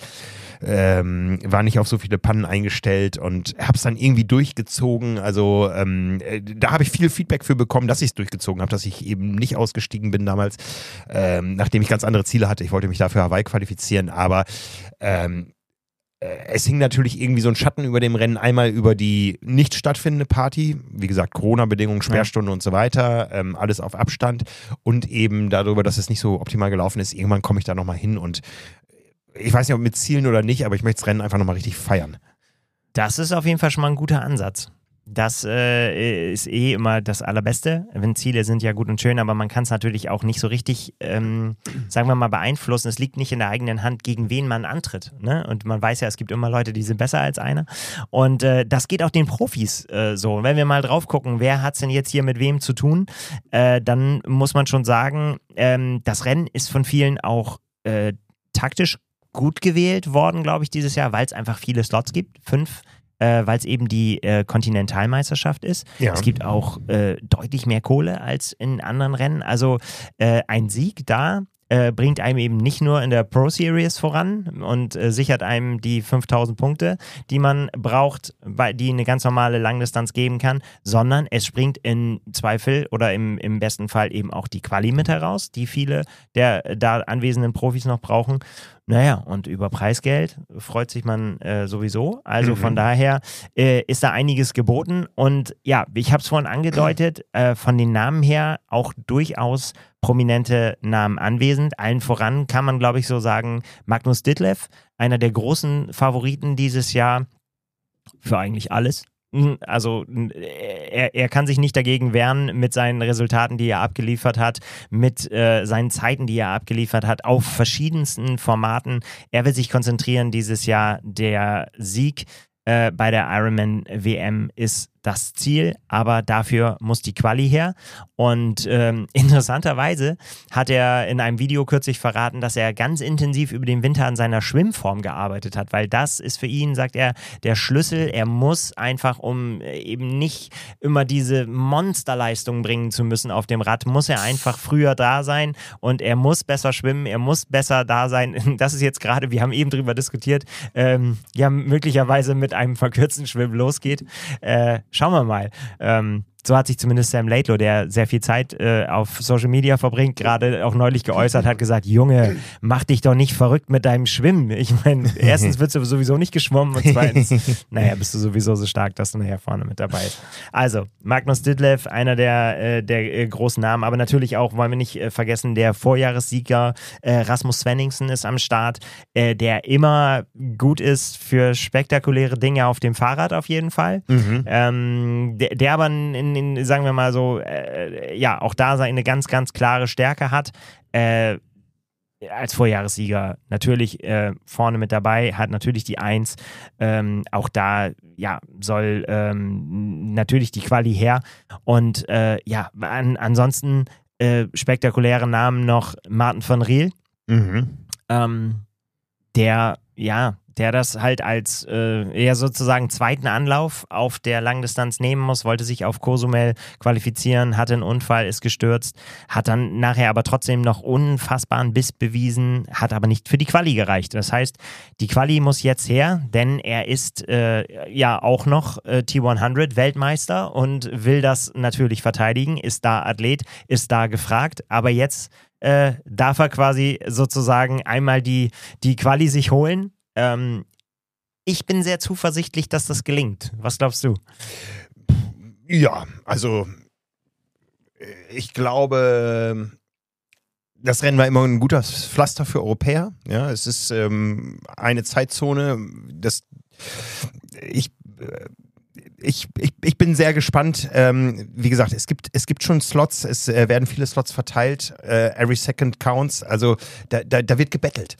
Ähm, war nicht auf so viele Pannen eingestellt und habe es dann irgendwie durchgezogen. Also ähm, äh, da habe ich viel Feedback für bekommen, dass ich es durchgezogen habe, dass ich eben nicht ausgestiegen bin damals, ähm, nachdem ich ganz andere Ziele hatte. Ich wollte mich dafür Hawaii qualifizieren, aber ähm, es hing natürlich irgendwie so ein Schatten über dem Rennen, einmal über die nicht stattfindende Party, wie gesagt, Corona-Bedingungen, Sperrstunde ja. und so weiter, ähm, alles auf Abstand, und eben darüber, dass es nicht so optimal gelaufen ist. Irgendwann komme ich da nochmal hin und ich weiß nicht, ob mit Zielen oder nicht, aber ich möchte das Rennen einfach nochmal richtig feiern. Das ist auf jeden Fall schon mal ein guter Ansatz. Das äh, ist eh immer das Allerbeste, wenn Ziele sind ja gut und schön, aber man kann es natürlich auch nicht so richtig, ähm, sagen wir mal, beeinflussen. Es liegt nicht in der eigenen Hand, gegen wen man antritt. Ne? Und man weiß ja, es gibt immer Leute, die sind besser als einer. Und äh, das geht auch den Profis äh, so. Und wenn wir mal drauf gucken, wer hat es denn jetzt hier mit wem zu tun, äh, dann muss man schon sagen, ähm, das Rennen ist von vielen auch äh, taktisch gut gewählt worden, glaube ich, dieses Jahr, weil es einfach viele Slots gibt. Fünf. Äh, weil es eben die äh, Kontinentalmeisterschaft ist. Ja. Es gibt auch äh, deutlich mehr Kohle als in anderen Rennen. Also äh, ein Sieg da äh, bringt einem eben nicht nur in der Pro Series voran und äh, sichert einem die fünftausend Punkte, die man braucht, bei, die eine ganz normale Langdistanz geben kann, sondern es springt in Zweifel oder im, im besten Fall eben auch die Quali mit heraus, die viele der da anwesenden Profis noch brauchen. Naja, und über Preisgeld freut sich man äh, sowieso. Also mhm. von daher äh, ist da einiges geboten. Und ja, ich habe es vorhin angedeutet, äh, von den Namen her auch durchaus prominente Namen anwesend. Allen voran kann man, glaube ich, so sagen, Magnus Ditlev, einer der großen Favoriten dieses Jahr für eigentlich alles. Also er, er kann sich nicht dagegen wehren mit seinen Resultaten, die er abgeliefert hat, mit äh, seinen Zeiten, die er abgeliefert hat, auf verschiedensten Formaten. Er will sich konzentrieren dieses Jahr. Der Sieg äh, bei der Ironman W M ist das Ziel, aber dafür muss die Quali her. Und ähm, interessanterweise hat er in einem Video kürzlich verraten, dass er ganz intensiv über den Winter an seiner Schwimmform gearbeitet hat, weil das ist für ihn, sagt er, der Schlüssel. Er muss einfach, um eben nicht immer diese Monsterleistung bringen zu müssen auf dem Rad, muss er einfach früher da sein und er muss besser schwimmen, er muss besser da sein. Das ist jetzt gerade, wir haben eben drüber diskutiert, ähm, ja, möglicherweise mit einem verkürzten Schwimmen losgeht. Äh, schauen wir mal. Ähm, So hat sich zumindest Sam Laidlow, der sehr viel Zeit äh, auf Social Media verbringt, gerade auch neulich geäußert, hat gesagt, Junge, mach dich doch nicht verrückt mit deinem Schwimmen. Ich meine, erstens wirst du sowieso nicht geschwommen und zweitens, naja, bist du sowieso so stark, dass du nachher vorne mit dabei bist. Also, Magnus Ditlev, einer der, äh, der äh, großen Namen, aber natürlich auch, wollen wir nicht äh, vergessen, der Vorjahressieger äh, Rasmus Svenningsen ist am Start, äh, der immer gut ist für spektakuläre Dinge auf dem Fahrrad auf jeden Fall. Mhm. Ähm, der, der aber in In, sagen wir mal so, äh, ja, auch da eine ganz, ganz klare Stärke hat. Äh, als Vorjahressieger natürlich äh, vorne mit dabei, hat natürlich die Eins. Ähm, auch da, ja, soll ähm, natürlich die Quali her. Und äh, ja, an, ansonsten äh, spektakuläre Namen noch Maarten van Riel. Mhm. Ähm, der, ja, der das halt als äh, eher sozusagen zweiten Anlauf auf der Langdistanz nehmen muss, wollte sich auf Cozumel qualifizieren, hatte einen Unfall, ist gestürzt, hat dann nachher aber trotzdem noch unfassbaren Biss bewiesen, hat aber nicht für die Quali gereicht. Das heißt, die Quali muss jetzt her, denn er ist äh, ja auch noch äh, T hundert Weltmeister und will das natürlich verteidigen, ist da Athlet, ist da gefragt, aber jetzt äh, darf er quasi sozusagen einmal die, die Quali sich holen. Ähm, ich bin sehr zuversichtlich, dass das gelingt. Was glaubst du? Ja, also ich glaube, das Rennen war immer ein guter Pflaster für Europäer. Ja, es ist ähm, eine Zeitzone. Das, ich, ich, ich, ich bin sehr gespannt. Ähm, wie gesagt, es gibt, es gibt schon Slots. Es äh, werden viele Slots verteilt. Äh, every second counts. Also da, da, da wird gebettelt.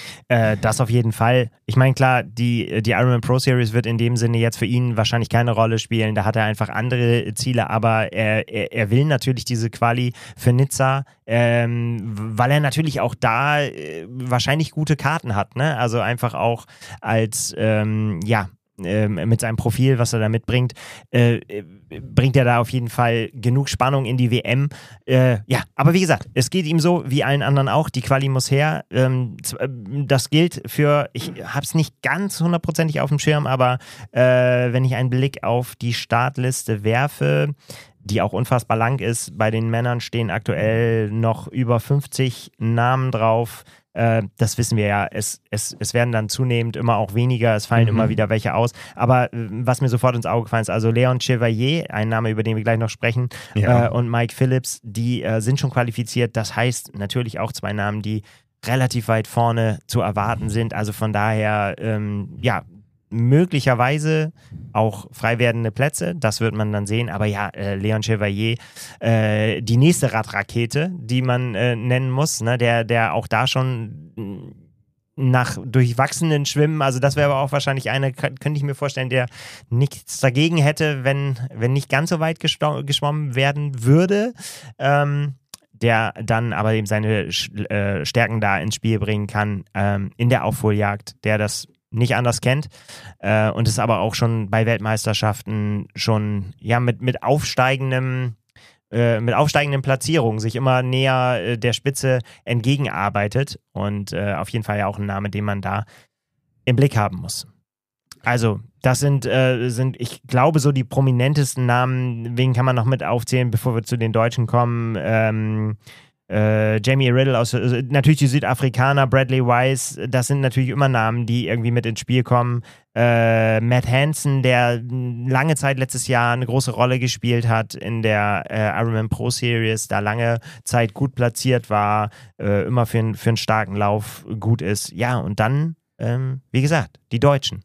Äh, das auf jeden Fall. Ich meine, klar, die, die Ironman Pro Series wird in dem Sinne jetzt für ihn wahrscheinlich keine Rolle spielen. Da hat er einfach andere Ziele, aber er, er, er will natürlich diese Quali für Nizza, ähm, weil er natürlich auch da äh, wahrscheinlich gute Karten hat, ne? Also einfach auch als, ähm, ja, mit seinem Profil, was er da mitbringt, äh, bringt er da auf jeden Fall genug Spannung in die W M. Äh, ja, aber wie gesagt, es geht ihm so, wie allen anderen auch, die Quali muss her. Ähm, das gilt für, ich habe es nicht ganz hundertprozentig auf dem Schirm, aber äh, wenn ich einen Blick auf die Startliste werfe, die auch unfassbar lang ist, bei den Männern stehen aktuell noch über fünfzig Namen drauf. Das wissen wir ja, es, es, es werden dann zunehmend immer auch weniger, es fallen mhm. immer wieder welche aus. Aber was mir sofort ins Auge gefallen ist, also Leon Chevalier, ein Name, über den wir gleich noch sprechen, ja. äh, und Mike Phillips, die äh, sind schon qualifiziert. Das heißt natürlich auch zwei Namen, die relativ weit vorne zu erwarten sind. Also von daher, ähm, ja, möglicherweise auch frei werdende Plätze, das wird man dann sehen, aber ja, äh, Leon Chevalier, äh, die nächste Radrakete, die man äh, nennen muss, ne, der, der auch da schon nach durchwachsenen Schwimmen, also das wäre aber auch wahrscheinlich eine, könnte ich mir vorstellen, der nichts dagegen hätte, wenn, wenn nicht ganz so weit geschwommen werden würde, ähm, der dann aber eben seine äh, Stärken da ins Spiel bringen kann, ähm, in der Aufholjagd, der das nicht anders kennt äh, und es aber auch schon bei Weltmeisterschaften schon ja mit, mit aufsteigendem äh, mit aufsteigenden Platzierungen sich immer näher äh, der Spitze entgegenarbeitet und äh, auf jeden Fall ja auch ein Name, den man da im Blick haben muss. Also das sind, äh, sind, ich glaube, so die prominentesten Namen, wen kann man noch mit aufzählen, bevor wir zu den Deutschen kommen. Ähm, Äh, Jamie Riddle, aus, äh, natürlich die Südafrikaner, Bradley Wise, das sind natürlich immer Namen, die irgendwie mit ins Spiel kommen. Äh, Matt Hansen, der lange Zeit letztes Jahr eine große Rolle gespielt hat in der äh, Ironman Pro Series, da lange Zeit gut platziert war, äh, immer für, für einen starken Lauf gut ist. Ja, und dann, ähm, wie gesagt, die Deutschen.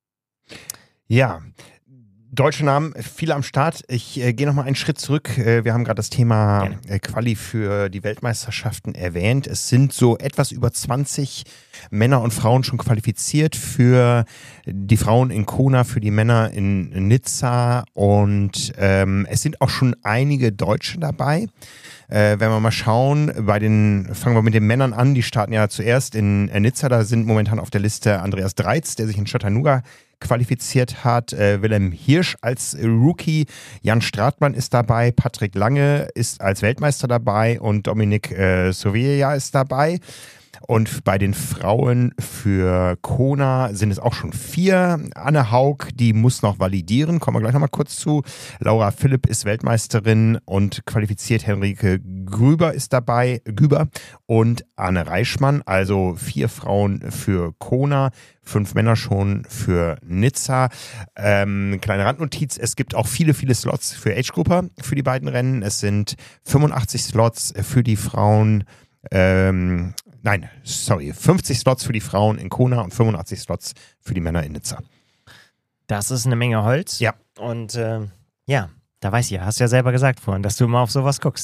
Ja, deutsche Namen, viele am Start. Ich äh, gehe nochmal einen Schritt zurück. Äh, wir haben gerade das Thema äh, Quali für die Weltmeisterschaften erwähnt. Es sind so etwas über zwanzig Männer und Frauen schon qualifiziert für die Frauen in Kona, für die Männer in Nizza und ähm, es sind auch schon einige Deutsche dabei. Äh, wenn wir mal schauen, bei den, fangen wir mit den Männern an, die starten ja zuerst in Nizza, da sind momentan auf der Liste Andreas Dreiz, der sich in Chattanooga qualifiziert hat, äh, Wilhelm Hirsch als Rookie, Jan Stratmann ist dabei, Patrick Lange ist als Weltmeister dabei und Dominik äh, Soveja ist dabei. Und bei den Frauen für Kona sind es auch schon vier. Anne Haug, die muss noch validieren, kommen wir gleich nochmal kurz zu. Laura Philipp ist Weltmeisterin und qualifiziert. Henrike Grüber ist dabei, Güber und Anne Reichmann. Also vier Frauen für Kona, fünf Männer schon für Nizza. Ähm, kleine Randnotiz, es gibt auch viele, viele Slots für Age-Grupper für die beiden Rennen. Es sind fünfundachtzig Slots für die Frauen, ähm, Nein, sorry, fünfzig Slots für die Frauen in Kona und fünfundachtzig Slots für die Männer in Nizza. Das ist eine Menge Holz. Ja. Und äh, ja, da weiß ich ja, hast ja selber gesagt vorhin, dass du immer auf sowas guckst.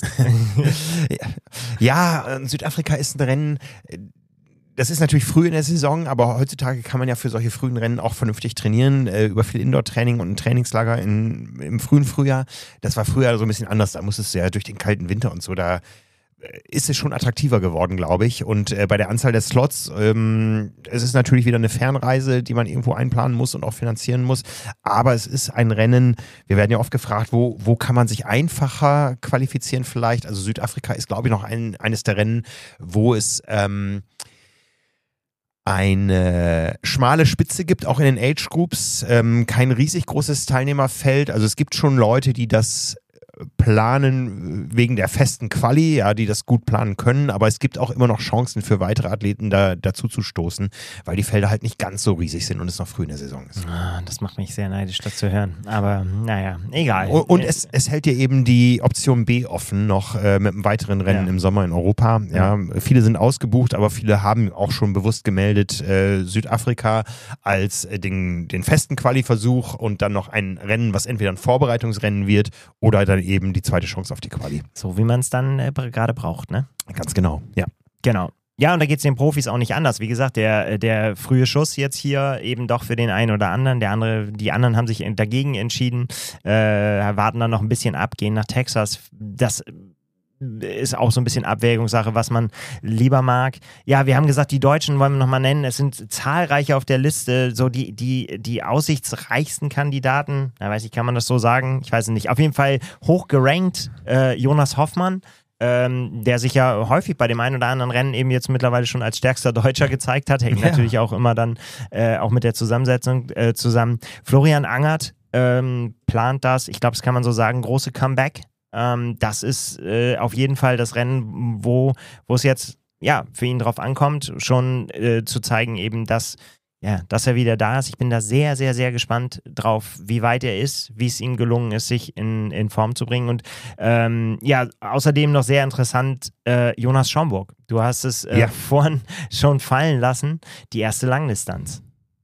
Ja, Südafrika ist ein Rennen, das ist natürlich früh in der Saison, aber heutzutage kann man ja für solche frühen Rennen auch vernünftig trainieren, äh, über viel Indoor-Training und ein Trainingslager in, im frühen Frühjahr. Das war früher so ein bisschen anders, da musstest du ja durch den kalten Winter und so, da ist es schon attraktiver geworden, glaube ich. Und äh, bei der Anzahl der Slots, ähm, es ist natürlich wieder eine Fernreise, die man irgendwo einplanen muss und auch finanzieren muss. Aber es ist ein Rennen, wir werden ja oft gefragt, wo, wo kann man sich einfacher qualifizieren vielleicht? Also Südafrika ist, glaube ich, noch ein, eines der Rennen, wo es ähm, eine schmale Spitze gibt, auch in den Age Groups. Ähm, kein riesig großes Teilnehmerfeld. Also es gibt schon Leute, die das planen wegen der festen Quali, ja, die das gut planen können, aber es gibt auch immer noch Chancen für weitere Athleten da, dazu zu stoßen, weil die Felder halt nicht ganz so riesig sind und es noch früh in der Saison ist. Ah, das macht mich sehr neidisch, das zu hören, aber naja, egal. Und, und es, es hält dir eben die Option B offen noch äh, mit einem weiteren Rennen ja. im Sommer in Europa. Ja, ja. Viele sind ausgebucht, aber viele haben auch schon bewusst gemeldet, äh, Südafrika als äh, den, den festen Quali-Versuch und dann noch ein Rennen, was entweder ein Vorbereitungsrennen wird oder dann eben die zweite Chance auf die Quali. So wie man es dann äh, gerade braucht, ne? Ganz genau, ja. Genau. Ja, und da geht es den Profis auch nicht anders. Wie gesagt, der, der frühe Schuss jetzt hier eben doch für den einen oder anderen. Der andere, die anderen haben sich dagegen entschieden, äh, warten dann noch ein bisschen ab, gehen nach Texas. Das ist auch so ein bisschen Abwägungssache, was man lieber mag. Ja, wir haben gesagt, die Deutschen wollen wir nochmal nennen. Es sind zahlreiche auf der Liste, so die, die, die aussichtsreichsten Kandidaten. Da weiß ich, kann man das so sagen? Ich weiß es nicht. Auf jeden Fall hoch gerankt äh, Jonas Hoffmann, ähm, der sich ja häufig bei dem einen oder anderen Rennen eben jetzt mittlerweile schon als stärkster Deutscher gezeigt hat. Hängt ja. natürlich auch immer dann äh, auch mit der Zusammensetzung äh, zusammen. Florian Angert ähm, plant das, ich glaube, das kann man so sagen, große Comeback. Ähm, das ist äh, auf jeden Fall das Rennen, wo wo es jetzt ja für ihn drauf ankommt, schon äh, zu zeigen eben, dass, ja, dass er wieder da ist. Ich bin da sehr, sehr, sehr gespannt drauf, wie weit er ist, wie es ihm gelungen ist, sich in, in Form zu bringen. Und ähm, ja, außerdem noch sehr interessant, äh, Jonas Schomburg. Du hast es äh, ja. vorhin schon fallen lassen, die erste Langdistanz.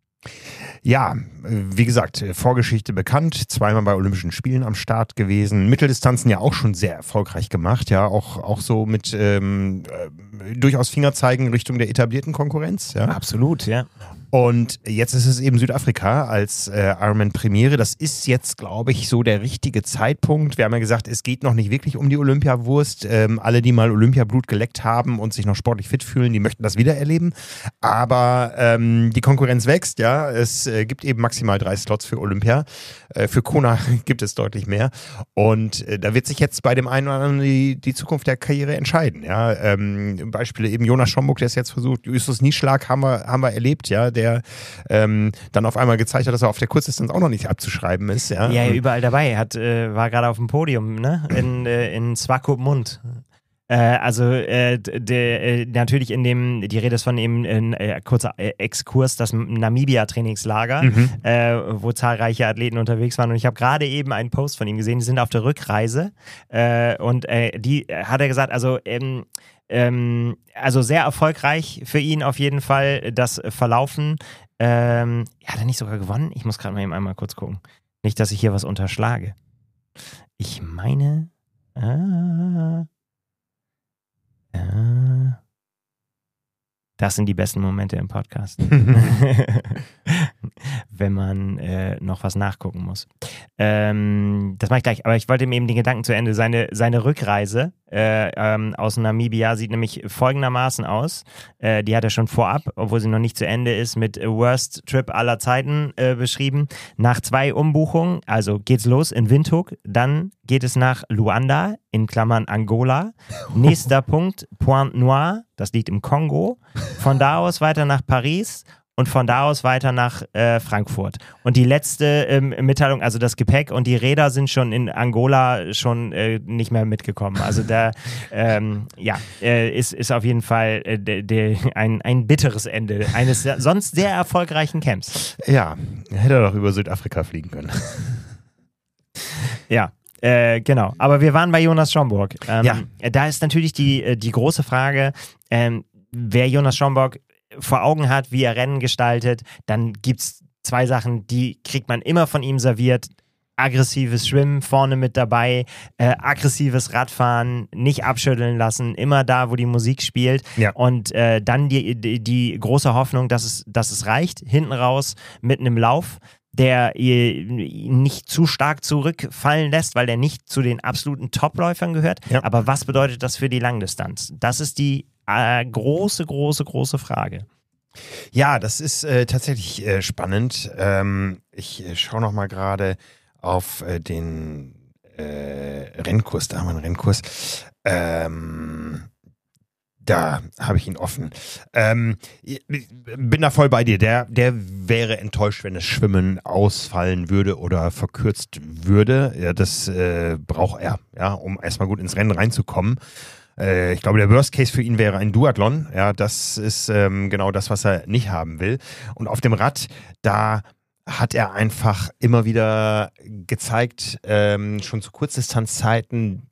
Ja, wie gesagt, Vorgeschichte bekannt, zweimal bei Olympischen Spielen am Start gewesen, Mitteldistanzen ja auch schon sehr erfolgreich gemacht, ja, auch, auch so mit ähm, äh, durchaus Fingerzeigen Richtung der etablierten Konkurrenz. Ja. Absolut, ja. Und jetzt ist es eben Südafrika als äh, Ironman-Premiere. Das ist jetzt, glaube ich, so der richtige Zeitpunkt. Wir haben ja gesagt, es geht noch nicht wirklich um die Olympiawurst. Ähm, alle, die mal Olympiablut geleckt haben und sich noch sportlich fit fühlen, die möchten das wieder erleben. Aber ähm, die Konkurrenz wächst, ja. Es äh, gibt eben maximal drei Slots für Olympia. Äh, für Kona gibt es deutlich mehr. Und äh, da wird sich jetzt bei dem einen oder anderen die, die Zukunft der Karriere entscheiden. Ja. Ähm, Beispiele eben Jonas Schomburg, der es jetzt versucht. Justus Nieschlag haben wir, haben wir erlebt, ja, der der ähm, dann auf einmal gezeigt hat, dass er auf der Kurzdistanz auch noch nicht abzuschreiben ist. Ja, ja überall dabei. Er hat, äh, war gerade auf dem Podium, ne? In, äh, in Swakopmund. Äh, also äh, de, äh, natürlich in dem, die Rede ist von dem äh, kurzer Exkurs, das Namibia-Trainingslager, mhm. äh, wo zahlreiche Athleten unterwegs waren. Und ich habe gerade eben einen Post von ihm gesehen, die sind auf der Rückreise. Äh, und äh, die hat er gesagt, also ähm, Ähm, also sehr erfolgreich für ihn auf jeden Fall das Verlaufen. Ähm, hat er nicht sogar gewonnen? Ich muss gerade mal eben einmal kurz gucken. Nicht, dass ich hier was unterschlage. Ich meine... Ah, ah, das sind die besten Momente im Podcast. wenn man äh, noch was nachgucken muss. Ähm, das mache ich gleich, aber ich wollte ihm eben den Gedanken zu Ende. Seine, seine Rückreise äh, ähm, aus Namibia sieht nämlich folgendermaßen aus. Äh, die hat er schon vorab, obwohl sie noch nicht zu Ende ist, mit Worst Trip aller Zeiten äh, beschrieben. Nach zwei Umbuchungen, also geht's los in Windhoek, dann geht es nach Luanda, in Klammern Angola. Nächster Punkt, Pointe Noire, das liegt im Kongo. Von da aus weiter nach Paris und von da aus weiter nach äh, Frankfurt. Und die letzte ähm, Mitteilung, also das Gepäck und die Räder sind schon in Angola schon äh, nicht mehr mitgekommen. Also da ähm, ja, äh, ist, ist auf jeden Fall äh, de, de, ein, ein bitteres Ende eines sonst sehr erfolgreichen Camps. Ja, hätte er doch über Südafrika fliegen können. Ja. Äh, genau, aber wir waren bei Jonas Schomburg. Ähm, ja. Da ist natürlich die, die große Frage, ähm, wer Jonas Schomburg vor Augen hat, wie er Rennen gestaltet, dann gibt es zwei Sachen, die kriegt man immer von ihm serviert. Aggressives Schwimmen vorne mit dabei, äh, aggressives Radfahren, nicht abschütteln lassen, immer da, wo die Musik spielt. Ja. Und äh, dann die, die, die große Hoffnung, dass es, dass es reicht, hinten raus mit einem Lauf, der ihn nicht zu stark zurückfallen lässt, weil er nicht zu den absoluten Topläufern gehört. Ja. Aber was bedeutet das für die Langdistanz? Das ist die äh, große, große, große Frage. Ja, das ist äh, tatsächlich äh, spannend. Ähm, ich äh, schaue noch mal gerade auf äh, den äh, Rennkurs, da haben wir einen Rennkurs. Ähm, Da habe ich ihn offen. Ähm, bin da voll bei dir. Der, der wäre enttäuscht, wenn das Schwimmen ausfallen würde oder verkürzt würde. Ja, das äh, braucht er, ja, um erstmal gut ins Rennen reinzukommen. Äh, ich glaube, der Worst Case für ihn wäre ein Duathlon. Ja, das ist ähm, genau das, was er nicht haben will. Und auf dem Rad, da hat er einfach immer wieder gezeigt, ähm, schon zu Kurzdistanzzeiten,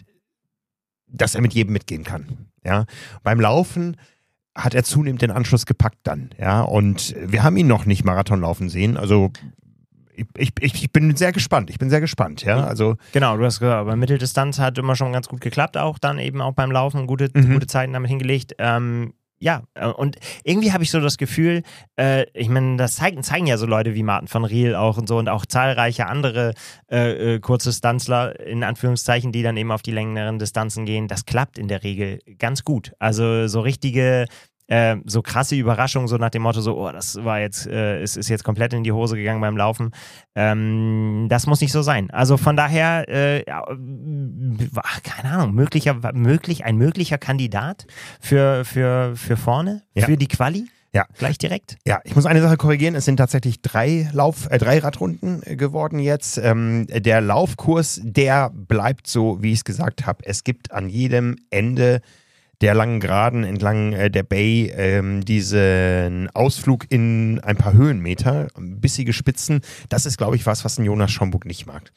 dass er mit jedem mitgehen kann. Ja, beim Laufen hat er zunehmend den Anschluss gepackt dann, ja, und wir haben ihn noch nicht Marathon laufen sehen, also ich, ich, ich bin sehr gespannt, ich bin sehr gespannt, ja, also. Genau, du hast gesagt, aber Mitteldistanz hat immer schon ganz gut geklappt, auch dann eben auch beim Laufen gute, Mhm. gute Zeiten damit hingelegt, ähm, ja, und irgendwie habe ich so das Gefühl, äh, ich meine, das zeigen, zeigen ja so Leute wie Martin van Riel auch und so und auch zahlreiche andere äh, äh, Kurzdistanzler, in Anführungszeichen, die dann eben auf die längeren Distanzen gehen. Das klappt in der Regel ganz gut. Also so richtige, äh, so krasse Überraschungen, so nach dem Motto, so, oh, das war jetzt, äh, es ist jetzt komplett in die Hose gegangen beim Laufen. Ähm, das muss nicht so sein. Also von daher, äh, ja, keine Ahnung, möglicher, möglich, ein möglicher Kandidat für, für, für vorne, Ja. für die Quali. Ja. Gleich direkt? Ja, ich muss eine Sache korrigieren. Es sind tatsächlich drei Lauf, äh, drei Radrunden geworden jetzt. Ähm, der Laufkurs, der bleibt so, wie ich es gesagt habe. Es gibt an jedem Ende der langen Geraden entlang äh, der Bay ähm, diesen Ausflug in ein paar Höhenmeter, bissige Spitzen. Das ist, glaube ich, was, was ein Jonas Schomburg nicht mag.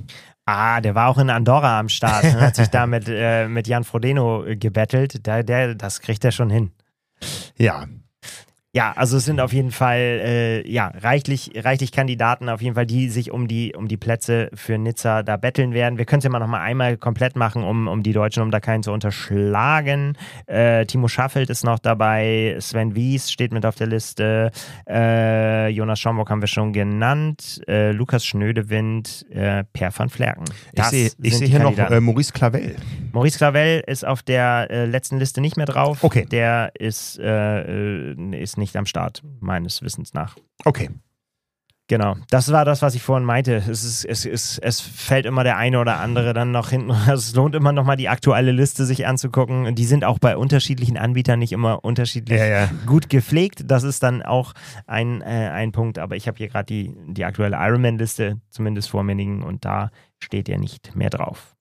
Ah, der war auch in Andorra am Start und hat sich da mit, äh, mit Jan Frodeno gebettelt. Der, der, das kriegt er schon hin. Ja. Ja, also es sind auf jeden Fall äh, ja, reichlich, reichlich Kandidaten, auf jeden Fall, die sich um die, um die Plätze für Nizza da betteln werden. Wir können es ja mal noch mal einmal komplett machen, um, um die Deutschen, um da keinen zu unterschlagen. Äh, Timo Schaffelt ist noch dabei, Sven Wies steht mit auf der Liste, äh, Jonas Schomburg haben wir schon genannt, äh, Lukas Schnödewind, äh, Per van Vlerken. Ich sehe seh hier noch äh, Maurice Clavel. Maurice Clavel ist auf der äh, letzten Liste nicht mehr drauf. Okay. Der ist, äh, ist nicht am Start, meines Wissens nach. Okay. Genau, das war das, was ich vorhin meinte. Es, ist, es, ist, es fällt immer der eine oder andere dann noch hinten. Es lohnt immer noch mal die aktuelle Liste sich anzugucken. Die sind auch bei unterschiedlichen Anbietern nicht immer unterschiedlich ja, ja. gut gepflegt. Das ist dann auch ein, äh, ein Punkt. Aber ich habe hier gerade die, die aktuelle Ironman-Liste zumindest vor mir liegen und da steht er nicht mehr drauf.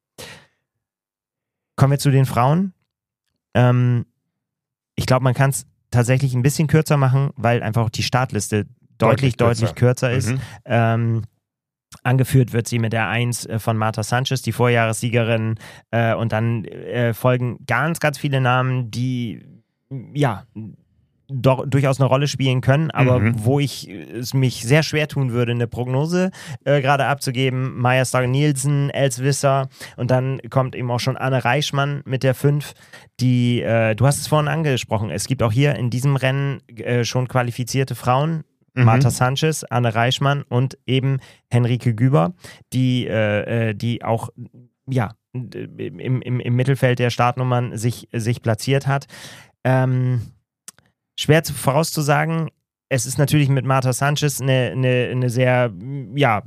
Kommen wir zu den Frauen. Ähm, ich glaube, man kann es tatsächlich ein bisschen kürzer machen, weil einfach auch die Startliste deutlich, deutlich kürzer, deutlich kürzer ist. Mhm. Ähm, angeführt wird sie mit der eins von Marta Sanchez, die Vorjahressiegerin. Äh, und dann äh, folgen ganz, ganz viele Namen, die ja doch, durchaus eine Rolle spielen können, aber Mhm. wo ich es mich sehr schwer tun würde, eine Prognose äh, gerade abzugeben. Maja Stagg-Nielsen, Els Visser und dann kommt eben auch schon Anne Reichmann mit der fünf, die, äh, du hast es vorhin angesprochen, es gibt auch hier in diesem Rennen äh, schon qualifizierte Frauen, Mhm. Marta Sanchez, Anne Reichmann und eben Henrike Güber, die, äh, die auch ja, im, im, im Mittelfeld der Startnummern sich, sich platziert hat. Ähm, schwer zu, vorauszusagen, es ist natürlich mit Marta Sanchez eine, eine, eine sehr, ja,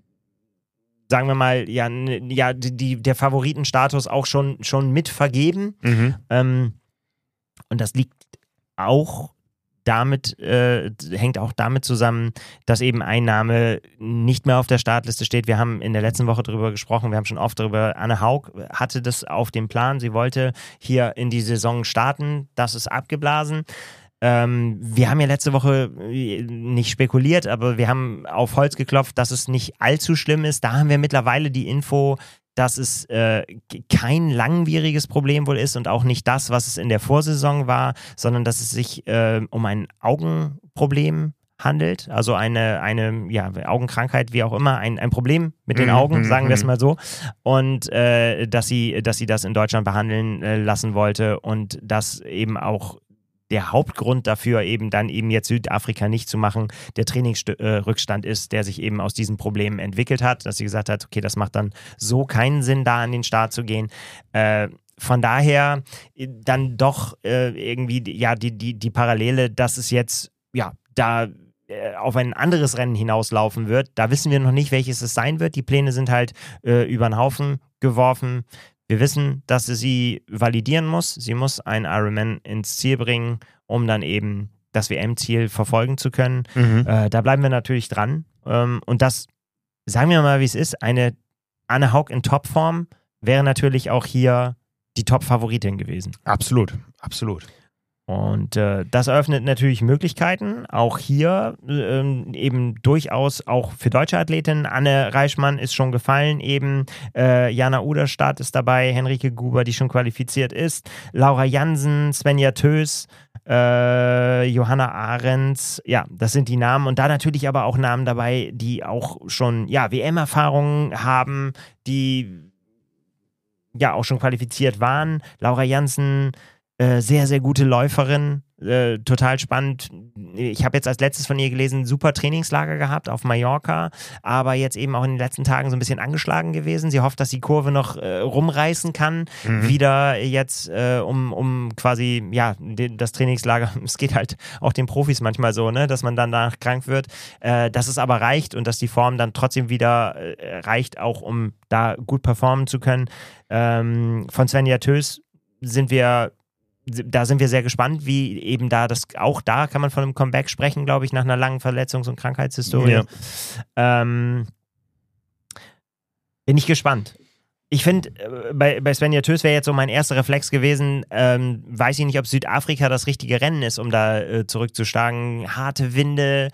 sagen wir mal, ja, ne, ja die, der Favoritenstatus auch schon, schon mit vergeben. Mhm. Ähm, und das liegt auch damit, äh, hängt auch damit zusammen, dass eben ein Name nicht mehr auf der Startliste steht. Wir haben in der letzten Woche darüber gesprochen, wir haben schon oft darüber, Anne Haug hatte das auf dem Plan, sie wollte hier in die Saison starten, das ist abgeblasen. Ähm, wir haben ja letzte Woche nicht spekuliert, aber wir haben auf Holz geklopft, dass es nicht allzu schlimm ist. Da haben wir mittlerweile die Info, dass es äh, kein langwieriges Problem wohl ist und auch nicht das, was es in der Vorsaison war, sondern dass es sich äh, um ein Augenproblem handelt, also eine, eine ja, Augenkrankheit, wie auch immer, ein, ein Problem mit den Augen, sagen wir es mal so, und äh, dass sie, dass sie das in Deutschland behandeln äh, lassen wollte und dass eben auch der Hauptgrund dafür, eben dann eben jetzt Südafrika nicht zu machen, der Trainingsrückstand ist, der sich eben aus diesen Problemen entwickelt hat, dass sie gesagt hat, okay, das macht dann so keinen Sinn, da an den Start zu gehen. Äh, von daher dann doch äh, irgendwie ja die, die, die Parallele, dass es jetzt ja da äh, auf ein anderes Rennen hinauslaufen wird. Da wissen wir noch nicht, welches es sein wird. Die Pläne sind halt äh, über den Haufen geworfen. Wir wissen, dass sie sie validieren muss. Sie muss einen Ironman ins Ziel bringen, um dann eben das W M-Ziel verfolgen zu können. Mhm. Äh, da bleiben wir natürlich dran. Ähm, und das, sagen wir mal, wie es ist, eine Anne Haug in Topform wäre natürlich auch hier die Top-Favoritin gewesen. Absolut, absolut. Und äh, das eröffnet natürlich Möglichkeiten, auch hier ähm, eben durchaus auch für deutsche Athletinnen. Anne Reichmann ist schon gefallen, eben äh, Jana Uderstadt ist dabei, Henrike Güber, die schon qualifiziert ist, Laura Jansen, Svenja Tös, äh, Johanna Ahrens, ja, das sind die Namen und da natürlich aber auch Namen dabei, die auch schon ja W M-Erfahrungen haben, die ja auch schon qualifiziert waren. Laura Jansen, sehr, sehr gute Läuferin, äh, total spannend. Ich habe jetzt als letztes von ihr gelesen, super Trainingslager gehabt auf Mallorca, aber jetzt eben auch in den letzten Tagen so ein bisschen angeschlagen gewesen. Sie hofft, dass die Kurve noch äh, rumreißen kann. Mhm. Wieder jetzt äh, um, um quasi, ja, die, das Trainingslager, es geht halt auch den Profis manchmal so, ne, dass man dann danach krank wird, äh, dass es aber reicht und dass die Form dann trotzdem wieder äh, reicht, auch um da gut performen zu können. Ähm, von Svenja Tös sind wir Da sind wir sehr gespannt, wie eben da das, auch da kann man von einem Comeback sprechen, glaube ich, nach einer langen Verletzungs- und Krankheitshistorie. Ja. Ähm, bin ich gespannt. Ich finde, bei, bei Svenja Tös wäre jetzt so mein erster Reflex gewesen, ähm, weiß ich nicht, ob Südafrika das richtige Rennen ist, um da äh, zurückzuschlagen. Harte Winde,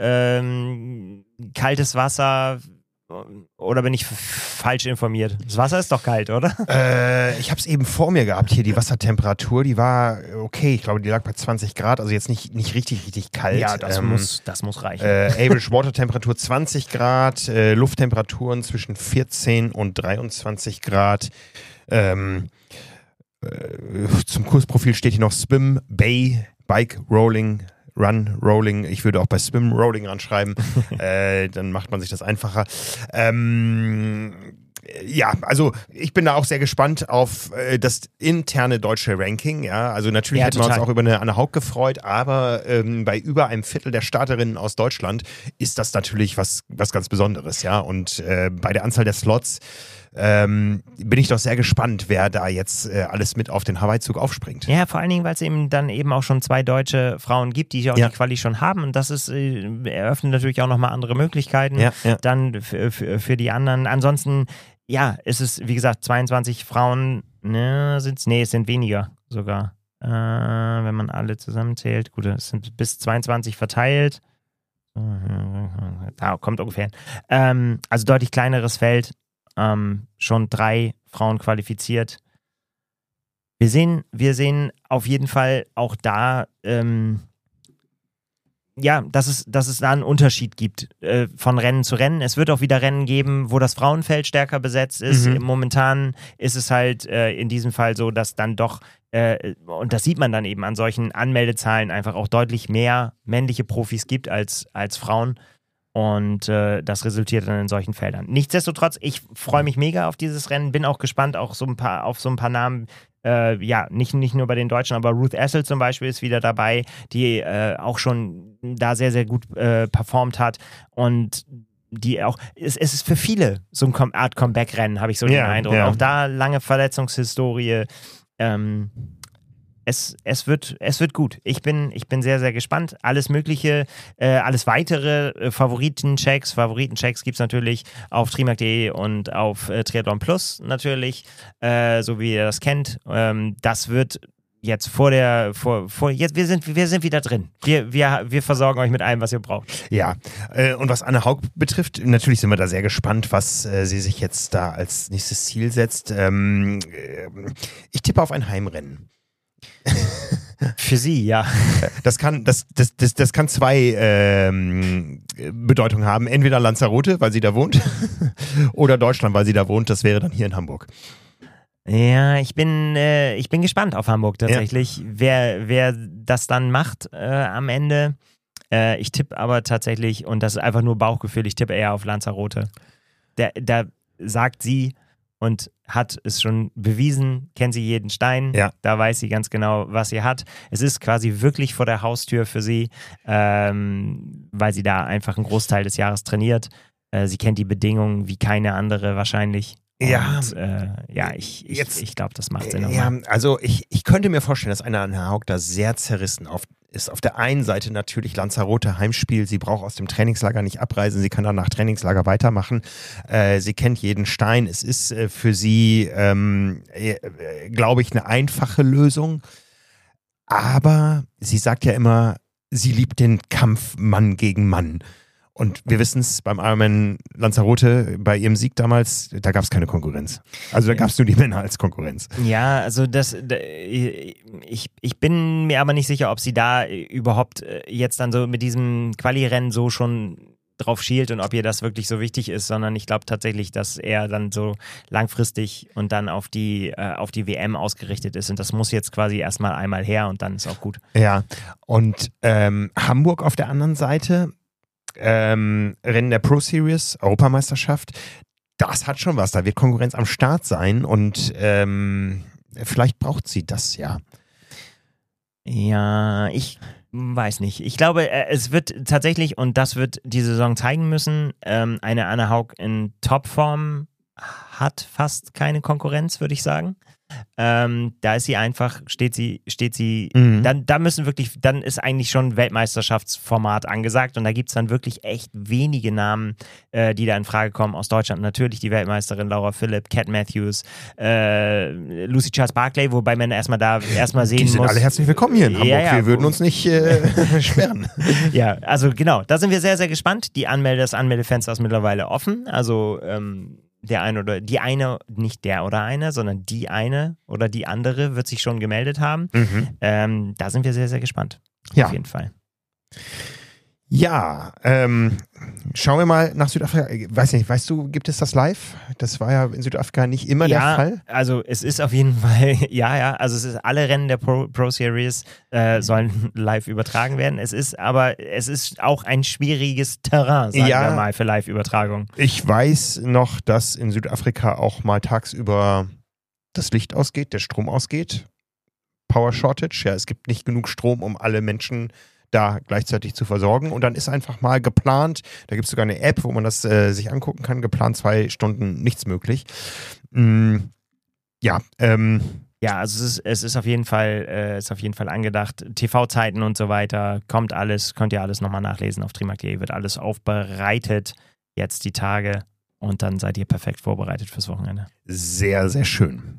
ähm, kaltes Wasser. Oder bin ich f- falsch informiert? Das Wasser ist doch kalt, oder? Äh, ich habe es eben vor mir gehabt, hier die Wassertemperatur, die war okay, ich glaube, die lag bei zwanzig Grad, also jetzt nicht, nicht richtig, richtig kalt. Ja, das, ähm, muss, das muss reichen. Äh, Average Water-Temperatur zwanzig Grad, äh, Lufttemperaturen zwischen vierzehn und dreiundzwanzig Grad. Ähm, äh, zum Kursprofil steht hier noch Swim, Bay, Bike, Rolling, Run, Rolling, ich würde auch bei Swim Rolling ranschreiben, äh, dann macht man sich das einfacher. Ähm, ja, also ich bin da auch sehr gespannt auf äh, das interne deutsche Ranking. Ja, also natürlich ja, hätten wir uns auch über eine Anne Haug gefreut, aber ähm, bei über einem Viertel der Starterinnen aus Deutschland ist das natürlich was, was ganz Besonderes. Ja, und äh, bei der Anzahl der Slots Ähm, bin ich doch sehr gespannt, wer da jetzt äh, alles mit auf den Hawaii-Zug aufspringt. Ja, vor allen Dingen, weil es eben dann eben auch schon zwei deutsche Frauen gibt, die auch ja. die Quali schon haben und das ist, äh, eröffnet natürlich auch nochmal andere Möglichkeiten ja, ja. dann für, für, für die anderen. Ansonsten, ja, ist es, wie gesagt, zweiundzwanzig Frauen, ne, sind's, nee, es sind weniger sogar, äh, wenn man alle zusammenzählt. Gut, es sind bis zweiundzwanzig verteilt. Da kommt ungefähr hin. Ähm, also deutlich kleineres Feld. Ähm, schon drei Frauen qualifiziert. Wir sehen, wir sehen auf jeden Fall auch da ähm, ja, dass es, dass es da einen Unterschied gibt äh, von Rennen zu Rennen. Es wird auch wieder Rennen geben, wo das Frauenfeld stärker besetzt ist. Mhm. Momentan ist es halt äh, in diesem Fall so, dass dann doch, äh, und das sieht man dann eben an solchen Anmeldezahlen, einfach auch deutlich mehr männliche Profis gibt als, als Frauen. Und äh, das resultiert dann in solchen Feldern. Nichtsdestotrotz, ich freue mich mega auf dieses Rennen, bin auch gespannt auch so ein paar, auf so ein paar Namen. Äh, ja, nicht, nicht nur bei den Deutschen, aber Ruth Essel zum Beispiel ist wieder dabei, die äh, auch schon da sehr, sehr gut äh, performt hat und die auch, es, es ist für viele so eine Art Comeback-Rennen, habe ich so Ja, den Eindruck. ja. Auch da lange Verletzungshistorie. Ähm, es, es, wird, es wird gut. Ich bin, ich bin sehr, sehr gespannt. Alles Mögliche, äh, alles weitere äh, Favoritenchecks, Favoritenchecks gibt es natürlich auf trimark punkt de und auf äh, Triathlon Plus natürlich, äh, so wie ihr das kennt. Ähm, das wird jetzt vor der, vor, vor, jetzt, wir sind, wir sind wieder drin. Wir, wir, wir versorgen euch mit allem, was ihr braucht. Ja, äh, und was Anne Haug betrifft, natürlich sind wir da sehr gespannt, was äh, sie sich jetzt da als nächstes Ziel setzt. Ähm, äh, ich tippe auf ein Heimrennen. Für sie, ja. Das kann, das, das, das, das kann zwei ähm, Bedeutungen haben. Entweder Lanzarote, weil sie da wohnt, oder Deutschland, weil sie da wohnt. Das wäre dann hier in Hamburg. Ja, ich bin, äh, ich bin gespannt auf Hamburg tatsächlich, ja. wer, wer das dann macht äh, am Ende. Äh, ich tippe aber tatsächlich, und das ist einfach nur Bauchgefühl, ich tippe eher auf Lanzarote. Da, da sagt sie und hat es schon bewiesen, kennt sie jeden Stein, ja. da weiß sie ganz genau, was sie hat. Es ist quasi wirklich vor der Haustür für sie, ähm, weil sie da einfach einen Großteil des Jahres trainiert. Äh, sie kennt die Bedingungen wie keine andere wahrscheinlich. Ja, und, äh, ja, ich, ich, jetzt, ich glaube, das macht Sinn. Ja, also ich, ich könnte mir vorstellen, dass einer an Herr Haug da sehr zerrissen auf, ist. Auf der einen Seite natürlich Lanzarote Heimspiel, sie braucht aus dem Trainingslager nicht abreisen, sie kann dann nach Trainingslager weitermachen. Äh, sie kennt jeden Stein. Es ist äh, für sie, ähm, äh, glaube ich, eine einfache Lösung. Aber sie sagt ja immer, sie liebt den Kampf Mann gegen Mann. Und wir wissen es beim Ironman Lanzarote, bei ihrem Sieg damals, da gab es keine Konkurrenz. Also da gab es nur die Männer als Konkurrenz. Ja, also das, ich, ich bin mir aber nicht sicher, ob sie da überhaupt jetzt dann so mit diesem Quali-Rennen so schon drauf schielt und ob ihr das wirklich so wichtig ist, sondern ich glaube tatsächlich, dass er dann so langfristig und dann auf die, äh, auf die W M ausgerichtet ist und das muss jetzt quasi erstmal einmal her und dann ist auch gut. Ja, und ähm, Hamburg auf der anderen Seite, Ähm, Rennen der Pro Series, Europameisterschaft, das hat schon was. Da wird Konkurrenz am Start sein und ähm, vielleicht braucht sie das ja. Ja, ich weiß nicht. Ich glaube, es wird tatsächlich, und das wird die Saison zeigen müssen, ähm, eine Anne Haug in Topform hat fast keine Konkurrenz, würde ich sagen. Ähm, da ist sie einfach, steht sie, steht sie, mhm. dann, da müssen wirklich, dann ist eigentlich schon Weltmeisterschaftsformat angesagt und da gibt es dann wirklich echt wenige Namen, äh, die da in Frage kommen aus Deutschland. Natürlich die Weltmeisterin Laura Philipp, Cat Matthews, äh, Lucy Charles Barclay, wobei man erstmal da erstmal sehen die sind muss. alle herzlich willkommen hier in Hamburg. Ja, ja, wir würden uns nicht äh, sperren. Ja, also genau, da sind wir sehr, sehr gespannt. Die Anmelde, das Anmeldefenster ist mittlerweile offen, also ähm, der eine oder die eine, nicht der oder eine, sondern die eine oder die andere wird sich schon gemeldet haben. Mhm. Ähm, da sind wir sehr, sehr gespannt. Ja. Auf jeden Fall. Ja, ähm, schauen wir mal nach Südafrika. Weiß nicht, weißt du, gibt es das live? Das war ja in Südafrika nicht immer ja, der Fall. Also es ist auf jeden Fall, ja, ja, also es ist alle Rennen der Pro, Pro Series äh, sollen live übertragen werden. Es ist aber, es ist auch ein schwieriges Terrain, sagen ja, wir mal, für Live-Übertragung. Ich weiß noch, dass in Südafrika auch mal tagsüber das Licht ausgeht, der Strom ausgeht. Power Shortage, ja, es gibt nicht genug Strom, um alle Menschen da gleichzeitig zu versorgen und dann ist einfach mal geplant, da gibt es sogar eine App, wo man das äh, sich angucken kann, geplant zwei Stunden nichts möglich. Mm, ja, ähm. Ja, also es ist, es ist auf jeden Fall, äh, ist auf jeden Fall angedacht. T V-Zeiten und so weiter, kommt alles, könnt ihr alles nochmal nachlesen auf trimark punkt de, wird alles aufbereitet, jetzt die Tage und dann seid ihr perfekt vorbereitet fürs Wochenende. Sehr, sehr schön.